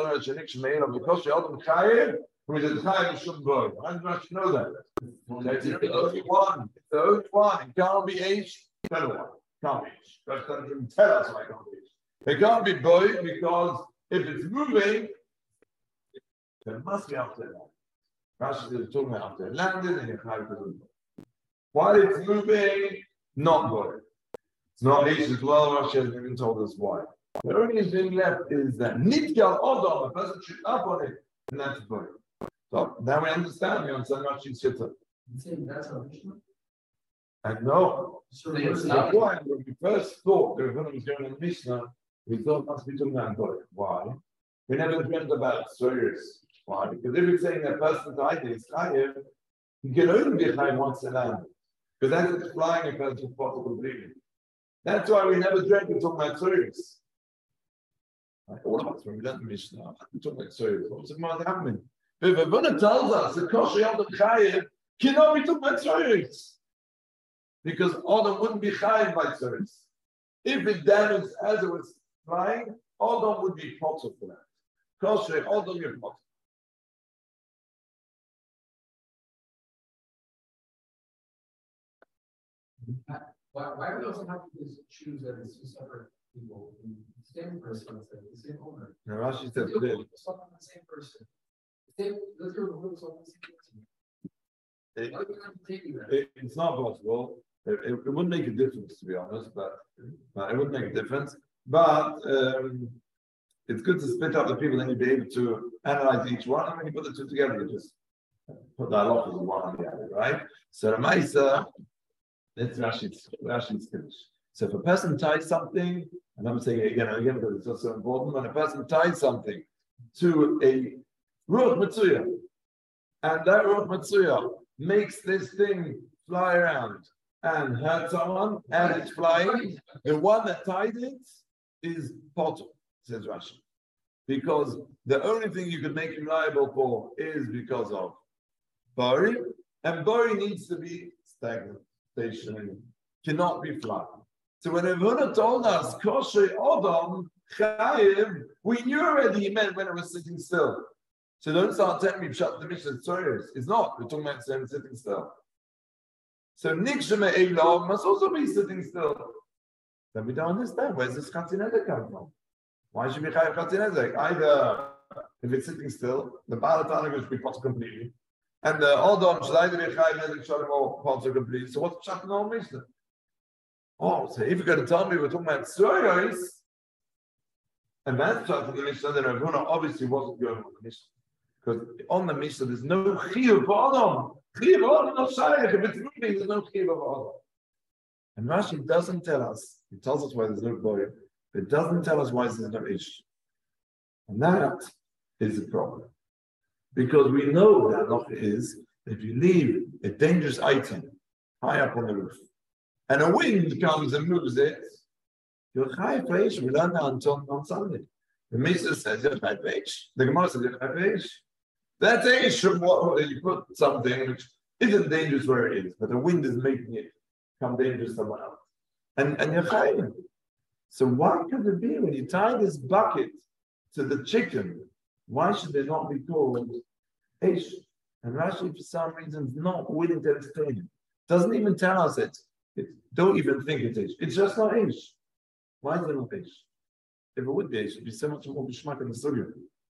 Rashi know that? That's the only one. It's the only one. It can't be H. Tell one. Can't be H. That doesn't even tell us why it can't be H. It can't be boy because if it's moving, it must be after that. Rashi is talking about after it landed and it's high. While it's moving, not boy. It's not H as well. Rashi hasn't even told us why. The only thing left is that Nitgal Odom, a person should up on it, and that's boy. So now we understand Rashi's shitta. That's a Mishnah. And no, So it's not why when we first thought the Ravuna was going on the Mishnah, we thought must be talking about boy. Why? We never dreamt about Soyers. Why? Because if it's saying that person's idea is chayiv, he can only be chayiv once in land. Because that's it's flying a person's spot completely. That's why we never dreamt of talking about Soyers. All of us, when we learn the Mishnah, we talk about Tzoyos. What's the Gemara happening? But if Ravuna tells us the kosher Adam Chayiv cannot be talking about Tzoyos, because Adam wouldn't be Chayiv by Tzoyos. If it damaged as it was flying, Adam would be potter for that. Kosher Adam, you're potter. Why would also have to choose that it's two separate people, the same person, the same owner? Now Rashi said the same person. Let's go with the same person. It's not possible. It wouldn't make a difference, to be honest, but it wouldn't make a difference. But it's good to split up the people, then you'd be able to analyze each one, and when you put the two together, you just put that off as one on the other, right? So Ramaisa, that's Rashi's finish. So if a person ties something, and I'm saying it again and again because it's also important, when a person ties something to a Ruach Matsuya, and that Ruach Matsuya makes this thing fly around and hurt someone, and it's flying, the one that tied it is Potter, says Rashi. Because the only thing you could make him liable for is because of Bori, and Bori needs to be stagnant, stationary, cannot be flat. So when Ravuna told us, Kosher Odom Chayiv, we knew already he meant when it was sitting still. So don't start telling me shut the Mishnah Tzoyos. It's not. We're talking about sitting still. So Nikshema Eilov must also be sitting still. Then we don't understand. Where's this Chatinezek come from? Why should we Chayiv Chatinezek? Either if it's sitting still, the Balatana should be potter completely. And the Odom should either be Chayiv Nezek Shalom or potter completely. So what's Pshat in our Mishnah? Oh, so if you're going to tell me we're talking about Tzoyos, and that's Pshat in the Mishnah, then Ravuna obviously wasn't going on the Mishnah. Because on the Mishnah, there's no Chiyuv for Odom. Chiyuv for Odom, not Shaykh. If it's moving, there's no Chiyuv for Odom. And Rashi doesn't tell us, he tells us why there's no boy, but it doesn't tell us why there's no ish. And that is the problem. Because we know that halacha is, if you leave a dangerous item high up on the roof, and a wind comes and moves it, you're chayav ish. We learned that on Sunday. The Mishnah says you're chayav ish. The Gemara says you're chayav ish. That's ish from what you put something which isn't dangerous where it is, but the wind is making it become dangerous somewhere else. And you're chayav. So why could it be when you tie this bucket to the chicken, why should they not be called ish? And Rashi, for some reason, is not willing to explain it. Doesn't even tell us it. Don't even think it's ish. It's just not ish. Why is it not ish? If it would be ish, it'd be so much more bishmak in the studio.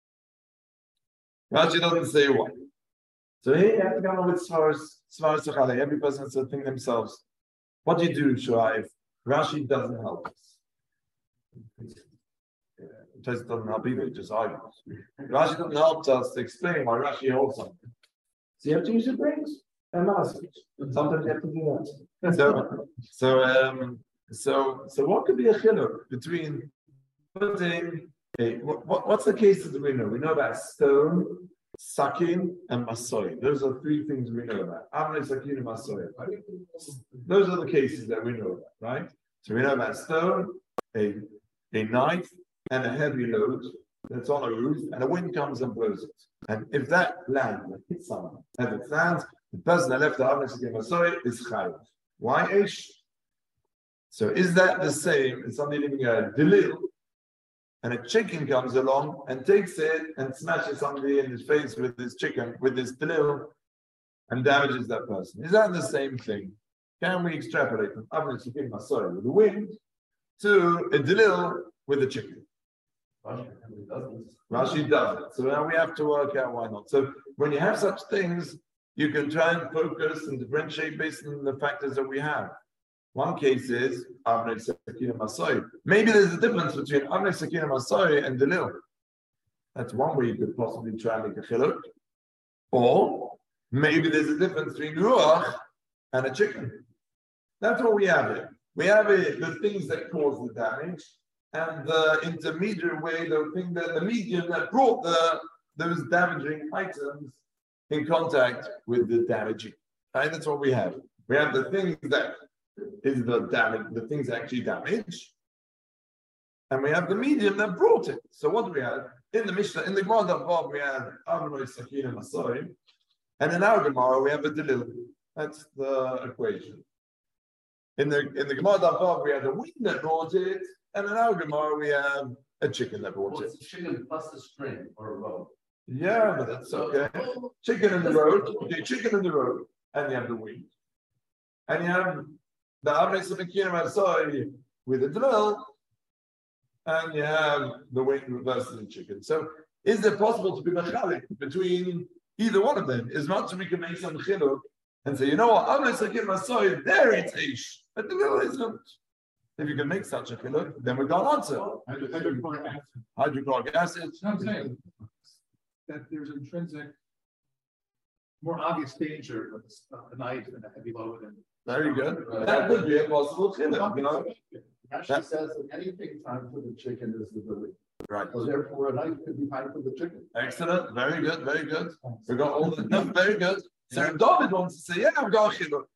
Rashi doesn't say why. So here you have to come up with svaras sechale. Every person has to think themselves. What do you do, Shuaib? Rashi doesn't help us. It doesn't help either, it just argues. Rashi doesn't help us to explain why Rashi holds something. So you have to use your brains and message. Sometimes you have to do that. So what could be a chiluk between putting what's the cases that we know? We know about stone, sakin, and masoy. Those are three things we know about. Amre, sakin, and masoy. Those are the cases that we know about, right? So we know about stone, a knife, and a heavy load that's on a roof, and the wind comes and blows it. And if that lands, hits someone, as it stands, the person that left the Amre, sakin, masoy is chayav. Why ish? So is that the same as somebody living a delil, and a chicken comes along and takes it and smashes somebody in his face with this chicken, with this delil, and damages that person? Is that the same thing? Can we extrapolate from Avnei Sakin Masoy with the wind to a delil with the chicken? Rashi doesn't. So now we have to work out why not. So when you have such things, you can try and focus and differentiate based on the factors that we have. One case is Avnei Sakin Masoy. Maybe there's a difference between Avnei Sakin Masoy and Delil. That's one way you could possibly try and make a chiluk. Or maybe there's a difference between Ruach and a chicken. That's what we have here. We have the things that cause the damage, and the intermediate way, the medium that brought those damaging items in contact with the damaging. Right? That's what we have. We have the things that is the damage, the things that actually damage, and we have the medium that brought it. So what do we have? In the Mishnah, in the Gemara Davav, we have Avnoi Sakin and Masoi, and in our Gemara we have a Delil. That's the equation. In the Gemara Davav, we have a wing that brought it, and in our Gemara we have a chicken that brought it. It's a chicken plus a string or a rope. Yeah, but that's okay. Chicken in the road, okay, chicken in the road, and you have the wing. And you have the Avnei Sakin and Masoi with the Delil, and you have the wing versus the chicken. So, is it possible to be mechalik between either one of them? As much as we can make some chiluk and say, you know what, Avnei Sakin Masoi, there it's ish, but the little isn't. If you can make such a chiluk, then we've got an answer. Hydrochloric acid. I'm saying that there's intrinsic, more obvious danger of a knife and a heavy load. And Very good. That would be a possible chiluk, you know. Rashi says that anything time for the chicken is the belly. Right. So therefore, a knife could be time for the chicken. Excellent. Very good. Very good. We got all the no, very good. So David wants to say, yeah, I've got a chiluk.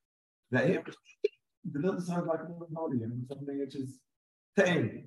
The little sounds like a little naughty and something which is tame.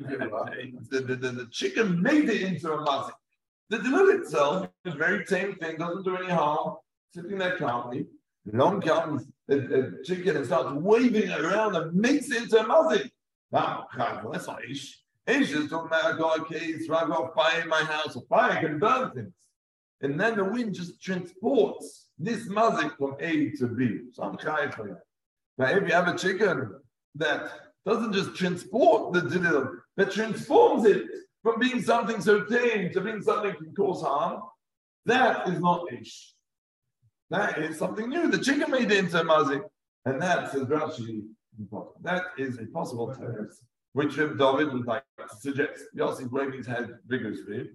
The chicken made it into a mazik. The delil itself is a very tame thing, doesn't do any harm, sitting there calmly. Along comes a chicken and starts waving it around and makes it into a mazik. Now, that's not ish. Ish is talking about I got a case where I got fire in my house, or fire can burn things. And then the wind just transports this mazik from A to B. So I'm chayav for that. Now, if you have a chicken that doesn't just transport the delil, but transforms it from being something so tame to being something that can cause harm, that is not ish. That is something new. The chicken made it into a mazik, and that, says Rashi, that is a possible teretz, which Reb David would like to suggest. Yossi's waving his head vigorously,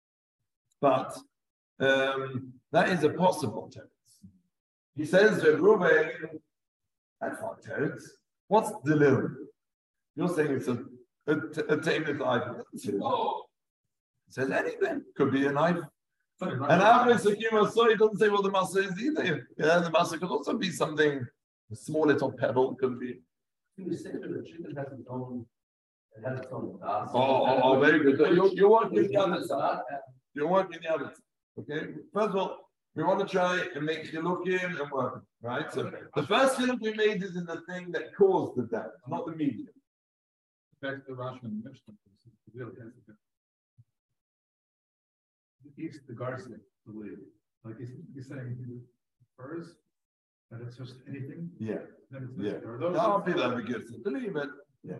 but that is a possible teretz. He says, Reb Ruben, that's not teretz. What's delil? You're saying it's a tamed item. It says anything. Could be a knife. And Avnei Sakin Masoi doesn't say what the masa is either. Yeah, the masa could also be something, a small little pebble could be. You say that the chicken has its own, it has its own das. Oh, very good. You're working the other side. You're working the other side. Okay. First of all, we want to try and make chilukim and work, right? So the first chiluk we made is in the thing that caused the damage, not the medium. back to the Rashi and the Mishnah, it really has a East the Garcia, believe. Like he's saying he prefers that it's just anything. Yeah. Then it's Yeah. There are those I'll be that because to believe it. Yeah.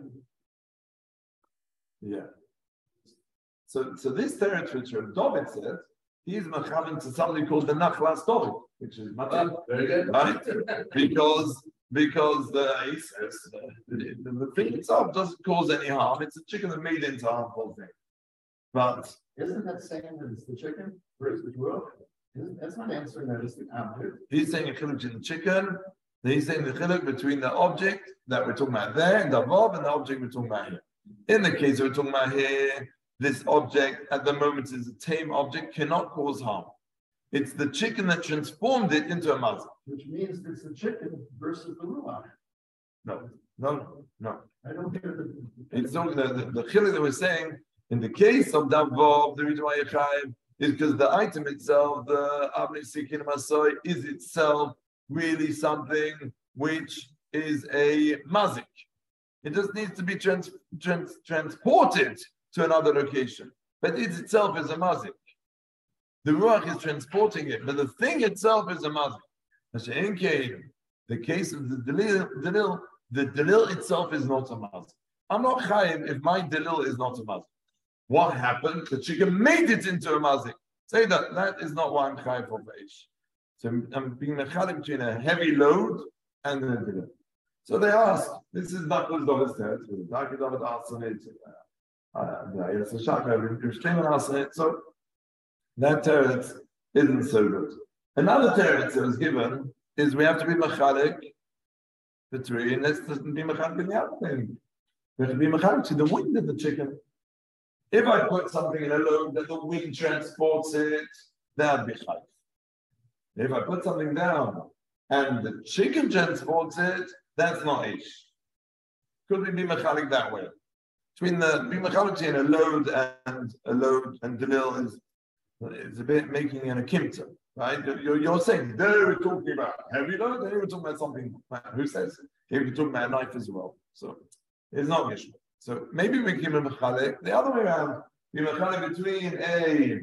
Yeah. So this territory, which David said, he is machaven to something called the Nachlas David, which is Matan. Very good. Right? because he says the thing itself doesn't cause any harm. It's a chicken that made into a harmful thing. But Isn't that saying that it's the chicken versus the world? That's not answering that it's the object. he's saying a chiluk between the chicken. He's saying the chiluk between the object that we're talking about there, and the vav, and the object we're talking about here. In the case we're talking about here, this object at the moment is a tame object, cannot cause harm. It's the chicken that transformed it into a mazah. Which means it's the chicken versus the ruach. No. I don't hear the. It's not the chiluk that we're saying. In the case of Davav, the reason why you're chayiv is because the item itself, the Avnei Sakin Masoi, is itself really something which is a mazik. It just needs to be transported to another location. But it itself is a mazik. The ruach is transporting it, but the thing itself is a mazik. The case of the delil itself is not a mazik. I'm not chayiv if my delil is not a mazik. What happened? The chicken made it into a mazik. Say that is not why I'm chayiv for veish. So I'm being mechalik between a heavy load and a delil. So they asked, this is Nachlas David said, Nachlas David asked on it. So that teretz isn't so good. Another teretz that was given is we have to be mechalik between, let's be mechalik in the other thing. We have to be mechalik to the wind of the chicken. If I put something in a load that the wind transports it, that'd be chayv. If I put something down and the chicken transports it, that's not ish. Could we be mechalik that way? between a load and Delil is a bit making an akimta, right? You're saying there we're talking about heavy load, there we're talking about something. Who says here we're talking about a knife as well? So it's not Gishma. So maybe we give him a chalik the other way around. You mechalik between a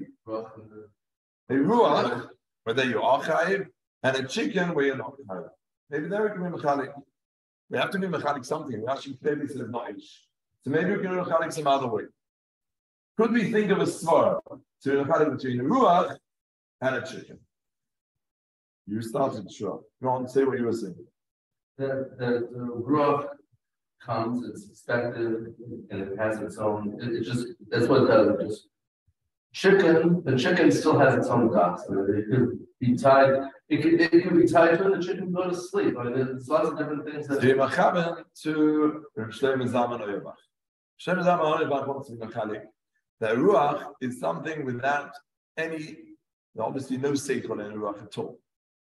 ruach, where you are chayiv, and a chicken where you're not chayiv. Maybe there we can be mechalik. We have to be mechalik something. We actually clearly said not ish. So maybe we can be mechalik some other way. Could we think of a svar to be mechalik between a ruach and a chicken? You started, sure. Go on, say what you were saying. The ruach comes, it's expected, and it has its own. It just that's what it does. It just the chicken still has its own dots. It could be tied. It could be tied to it. The chicken can go to sleep. I mean, there's lots of different things that. To Shlomo Zalman Auerbach. Shlomo Zalman Auerbach wants to be mechalik. The ruach is something without any, obviously no seichel in a ruach at all.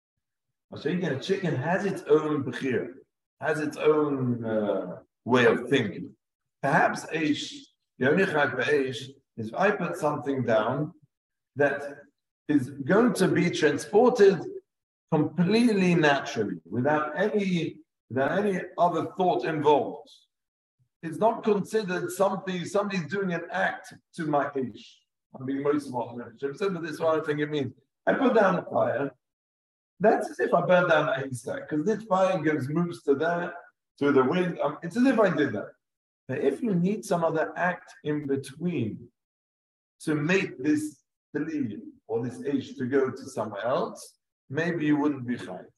A chicken has its own bechira, has its own way of thinking. Perhaps Eish, the only chayv Eish is if I put something down that is going to be transported completely naturally, without any other thought involved. It's not considered somebody's doing an act to my Eish. I'm being most modern. I've said this one thing it means. I put down a fire. That's as if I burned down a haystack, because this fire moves to the wind. It's as if I did that. But if you need some other act in between to make this believe or this age to go to somewhere else, maybe you wouldn't be chayiv.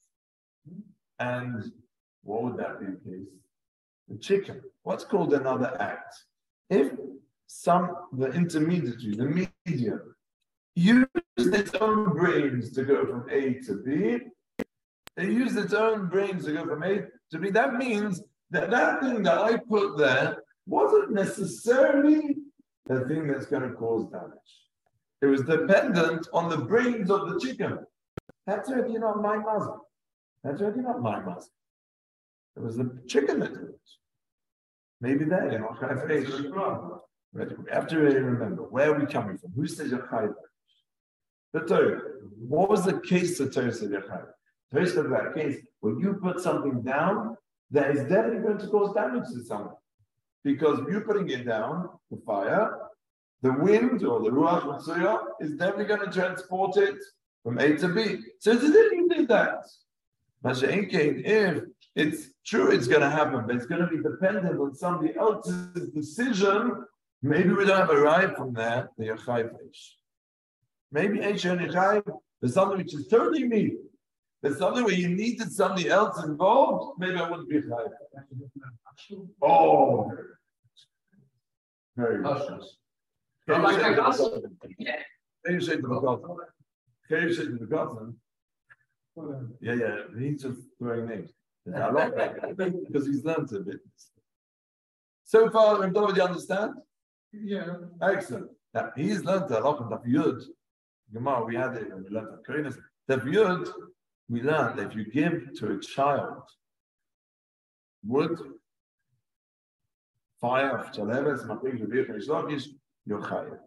And what would that be the case? The chicken. What's called another act? If the intermediary, the medium, used its own brains to go from A to B, they used its own brains to go from A to B. That means that thing that I put there wasn't necessarily the thing that's going to cause damage. It was dependent on the brains of the chicken. That's already not my muzzle. That's already not my muzzle. It was the chicken that did it. Maybe there, you know, we have to really remember where are we coming from? Who says you're chayiv? The Torah. What was the case the Torah said you're chayiv? Torah said that case when you put something down that is definitely going to cause damage to someone. Because you putting it down, the fire, the wind or the ruach Matsuya is definitely going to transport it from A to B. So it's as if you did that. If it's true, it's going to happen, but it's going to be dependent on somebody else's decision. Maybe we don't have a right from there. The Yachayv Eish. Maybe Eish and Yachayv is something which is totally me. There's something where you needed somebody else involved. Maybe I wouldn't be Yachayv. Oh, very good. You say to the Godson. Yeah, he's just throwing names. Because he's learned a bit. So far, David, you understand? Yeah. Excellent. Now, he's learned a lot of Yud. Gemara, we had it when we learned Korinus. The Yud, we learned that if you give to a child wood, fire, you're chayiv.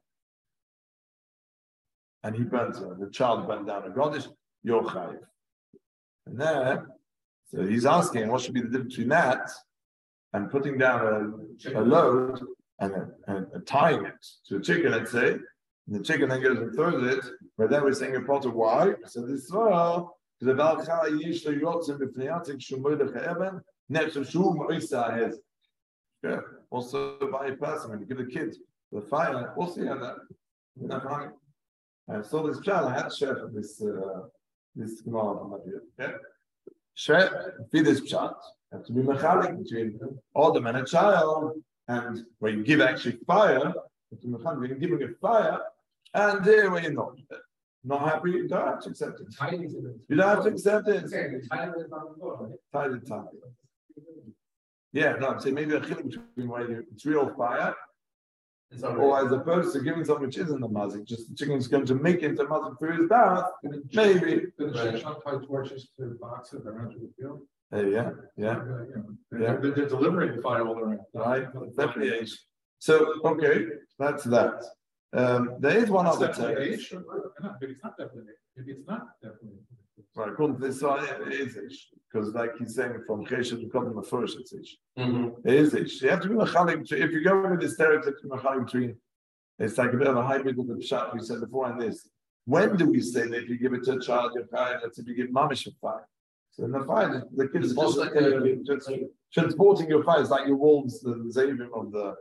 And he burns it. The child burned down a goddess, you're chayiv. And there, so he's asking, what should be the difference between that and putting down a load and tying it to a chicken, let's say, and the chicken then goes and throws it, but then we're saying a pot of why? So this is well, because the Balcha Yish the Yotzim Bifniatik Shumoidach Eben, next to Shum Oisa has. Yeah, also by a person, when you give the kid the fire, we'll see how that. I saw this child, I had to share from this Gemara from up here. Okay? Share, feed this child. Have to be mechalik between Adam and a child, and when you give actually fire, when you're giving it fire, and there when you're not happy, you don't have to accept it. You don't have to accept it. Tie the tie. Yeah, no, I'm saying maybe a chiluk between where it's real fire, or as opposed to giving something which isn't a mazik, just the chicken's going to make it a mazik for his bath, maybe. Tie torches to boxes around the field. Yeah. They're delivering the fire all around. Right, definitely. So, okay, that's that. There is one other text. Maybe it's not definitely. Maybe it's not definitely. Right, according to this one, it is ish. Because like he's saying, from Chesed to come the first, it's ish. It is ish. You have to be machalik. If you go with this stereotype, machalik between, it's like a bit of a hybrid with the pshat we said before and this. When do we say that if you give it to a child, you're fine, that's if you give mamish a fire? So in the fire, the kid is just like transporting your fire. It's like your wolves, the Zavim of the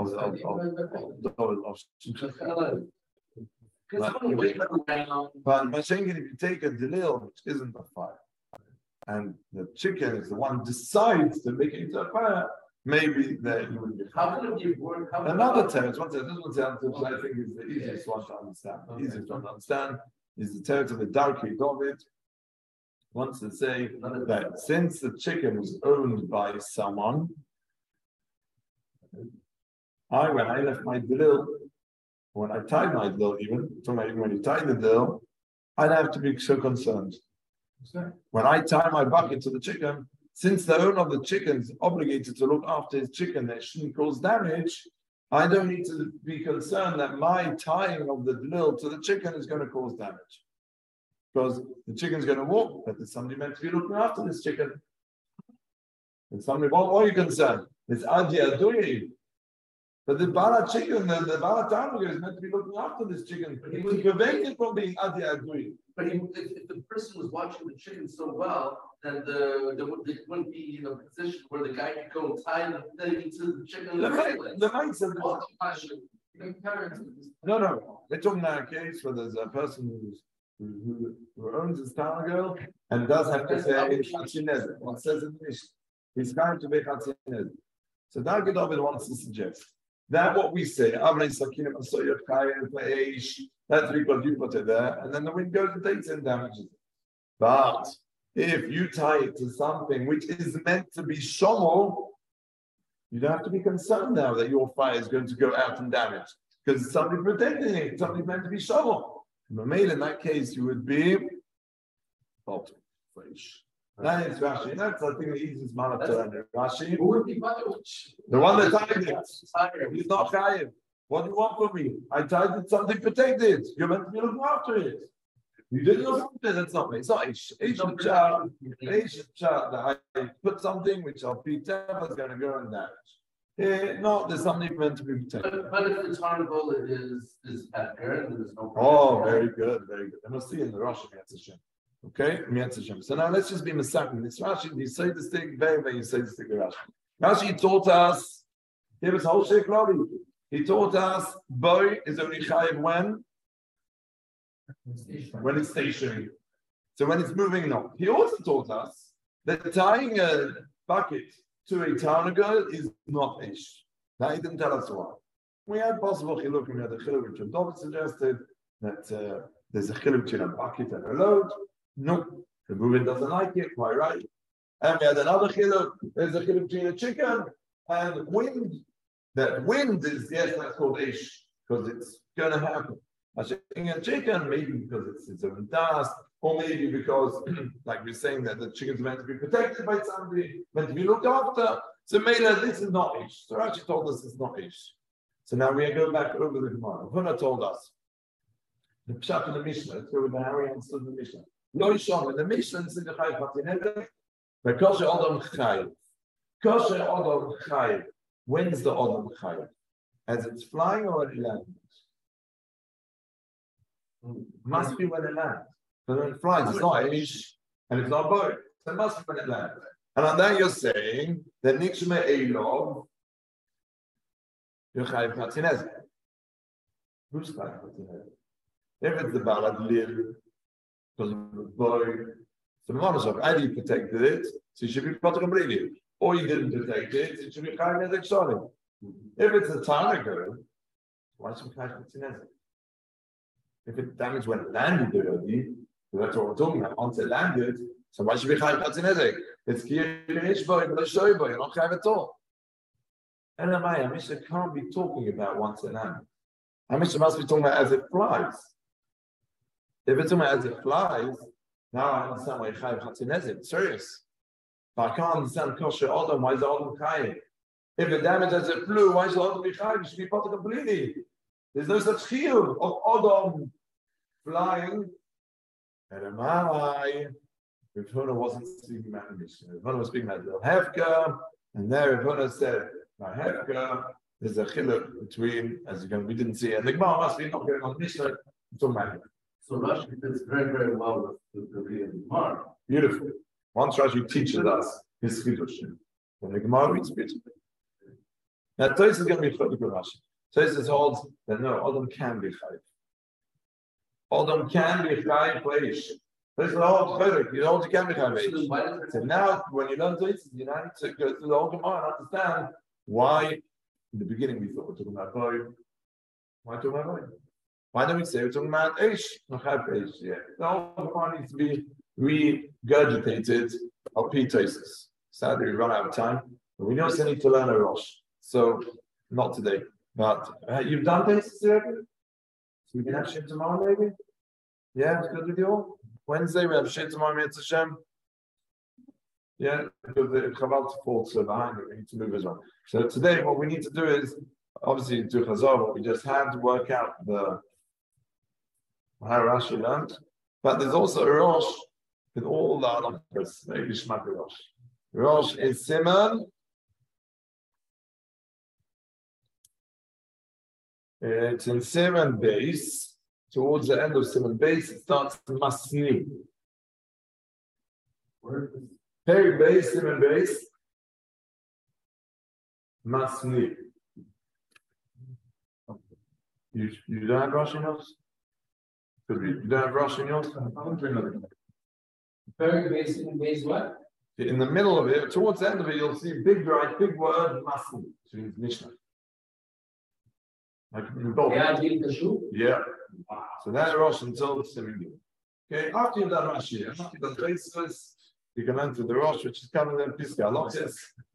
but saying if you take a delil, which isn't a fire, and the chicken is the one decides to make it into a fire, maybe that you would be. How can it be word? Another teretz, this one I think is the easiest one to understand. The easiest one to understand is the teretz of the Darkei David. Wants to say that since the chicken was owned by someone, when I left my delil, when I tied my delil, even when you tie the delil, I don't have to be so concerned. When I tie my bucket to the chicken, since the owner of the chicken is obligated to look after his chicken that shouldn't cause damage, I don't need to be concerned that my tying of the delil to the chicken is going to cause damage. Because the chicken's going to walk, but there's somebody meant to be looking after this chicken. And somebody, what are you concerned? It's Adi Adui. But the Bala chicken, the Bala Tarnagar is meant to be looking after this chicken. But he was prevented from being Adi Adui. But if the person was watching the chicken so well, then they wouldn't be in a position where the guy could go and tie the thing into the chicken. The mindset. No. We're talking about a case where there's a person who owns his Tarnagar and does have to say Chatzinezek. What says in the Mishnah? He's going to be Chatzinezek. So Darkei David wants to suggest that what we say, that's because you put it there, and then the wind goes and takes it and damages it. But if you tie it to something which is meant to be shomo, you don't have to be concerned now that your fire is going to go out and damage, because it's somebody protecting it, something meant to be shomo. In that case, you would be that is Rashi. That's I think the easiest man to learn. Rashi. The one that tied it. He's not chayiv. What do you want from me? I tied it something protected. You're meant to be looking after it. You didn't look after it. That's not me. It's not ish. Ish that I put something which I'll be is going to go and damage. No, there's something meant to be protected. But if the tarnable is after, then there's no problem. Oh, very good, very good. I must see in the Rashi Hashem. Okay, so now let's just be mistaken. This Rashi, you say this thing very, you say this thing Rashi. Rashi taught us, give us whole shake lobby. He taught us, boy is only chayiv when it's stationary. So when it's moving, no. He also taught us that tying a bucket to a tarnagar is not ish. Now he didn't tell us why. We had possible chiluk. We had a chiluk which David suggested that there's a chiluk between a bucket and a load. No, the movement doesn't like it, quite right. And we had another chiluk, there's a chiluk between a chicken and wind. That wind is, yes, that's called ish, because it's going to happen. I think a chicken, maybe because it's its own dust, or maybe because, like we're saying, that the chicken's meant to be protected by somebody, meant to be looked after. So maybe this is not ish. So Rashi told us it's not ish. So now we go back over the Gemara. Huna told us, the Pshat in the Mishnah, let's go with the Harry and the Mishnah. Lo Yishon, in the Mishnah, it's in the Chayiv Hatinevek, but Kosher Odom Chayiv. Kosher Odom Chayiv. When's the Odom Chayiv? As it's flying or it lands? Must be when it lands. But when it flies, it's not ish, and it's not boat. So it must be when it lands. And on that you're saying that Nikshme Elov, you're Chayiv Hatinevek. Who's Chayiv Hatinevek? If it's the Balad Lil, because of the boy, so the Monosov, either you protected it, so you should be part completely, or you didn't protect it, it should be Chayiv Nezek Sholim. If it's a Tarnagar, why should we Chayiv Nezek? If it damaged when it landed already, so that's what we're talking about. Once it landed, so why should we Chayiv Nezek? It's Kirish boy, but show boy, you're not Chayiv at all. And a Mishnah can't be talking about once it landed. A Mishnah must be talking about as it flies. If it's as it flies, now I understand why Chayiv Hatinezek. Serious. But I can't understand Kosher Odom. Why is the Odom Chayiv? If it damaged as it flew, why should Adam be chayiv? It should be part completely. There's no such chiyuv of Adam flying. And Amai, Rav Huna wasn't speaking about the Mishnah. Rav Huna was speaking about the Hefka, and there Rav Huna said, by Hefka, there's a chiluk between, as you can, we didn't see it, and the Gemara must be not going on the Mishnah, so Rashi fits very, very well with the reading of the Gemara. beautiful. Once Rashi teaches us his chidushim, then the Gemara reads beautifully. Now, Tosis is going to be chiluk with Rashi. Tosis holds that no, Adam can be chayiv. Adam can be chayiv pleish. This is the whole chiluk. You know, you can be chayiv. So now, when you learn Tosis, you need to go through the whole Gemara and understand why. In the beginning, we thought we're talking about boy. Why talking about boy? Why don't we say we're talking about ish? Not have ish. Yeah, the whole Gemara needs to be regurgitated. Al pi Tosis. Sadly, we run out of time, but we also need to learn a Rosh. So, not today. But you've done Tosis already? So we can have shit tomorrow, maybe? Yeah, it's good with you all? Wednesday, we have shit tomorrow, Mitzvah Hashem. Yeah, because the Chaval falls so behind it, we need to move as well. So today, what we need to do is, obviously, do Chazar, what we just had to work out the how Rashi learned. But there's also a Rosh with all the halachos, maybe Shmak Rosh. Rosh is Siman. It's in Siman base. Towards the end of Siman base, it starts Masni. Peri base, Siman base. Masni. You don't have Rosh in yours? Could be. You don't have Rosh in yours? Very basic and base what? In the middle of it, towards the end of it, you'll see big word, Masni. So it's Mishnah. Like yeah. So that's Rosh until the Siman. Okay, after you've done Rashi, after you've done Tosis, you can enter the Rosh, which is coming in Piska Lotis.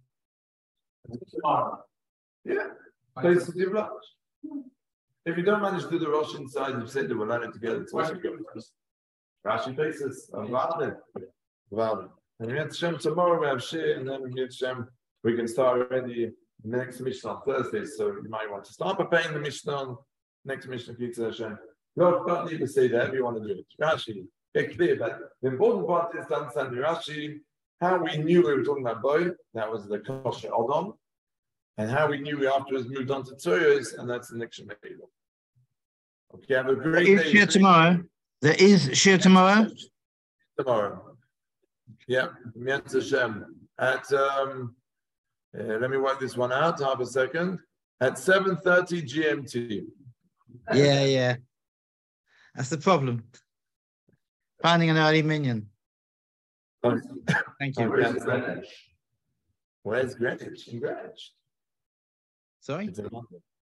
Yeah, Tosis you've learned. If you don't manage to do the Rosh inside, you've said that we'll learn it together. It's also good. Rashi Tosis, Valid. And we have Shem tomorrow, we have Shir, and then we have Shem. We can start already next Mishnah on Thursday, so you might want to start preparing the Mishnah on next Mishnah, Pizza Hashem. You don't need to say that, you want to do it. Rashi, get clear, but the important part is to understand the Rashi, how we knew we were talking about boy, that was the kosher Odom, and how we knew we afterwards moved on to Tzoyos, and that's the next Shemay. Okay, have a great day. Shir tomorrow. There is Shir tomorrow? Tomorrow. Yeah, Mitzvah Hashem. At let me work this one out. Half a second. At 7:30 GMT. Yeah. That's the problem. Finding an early minion. Thank you. Where's Greenwich? In Greenwich. Sorry? It's in London.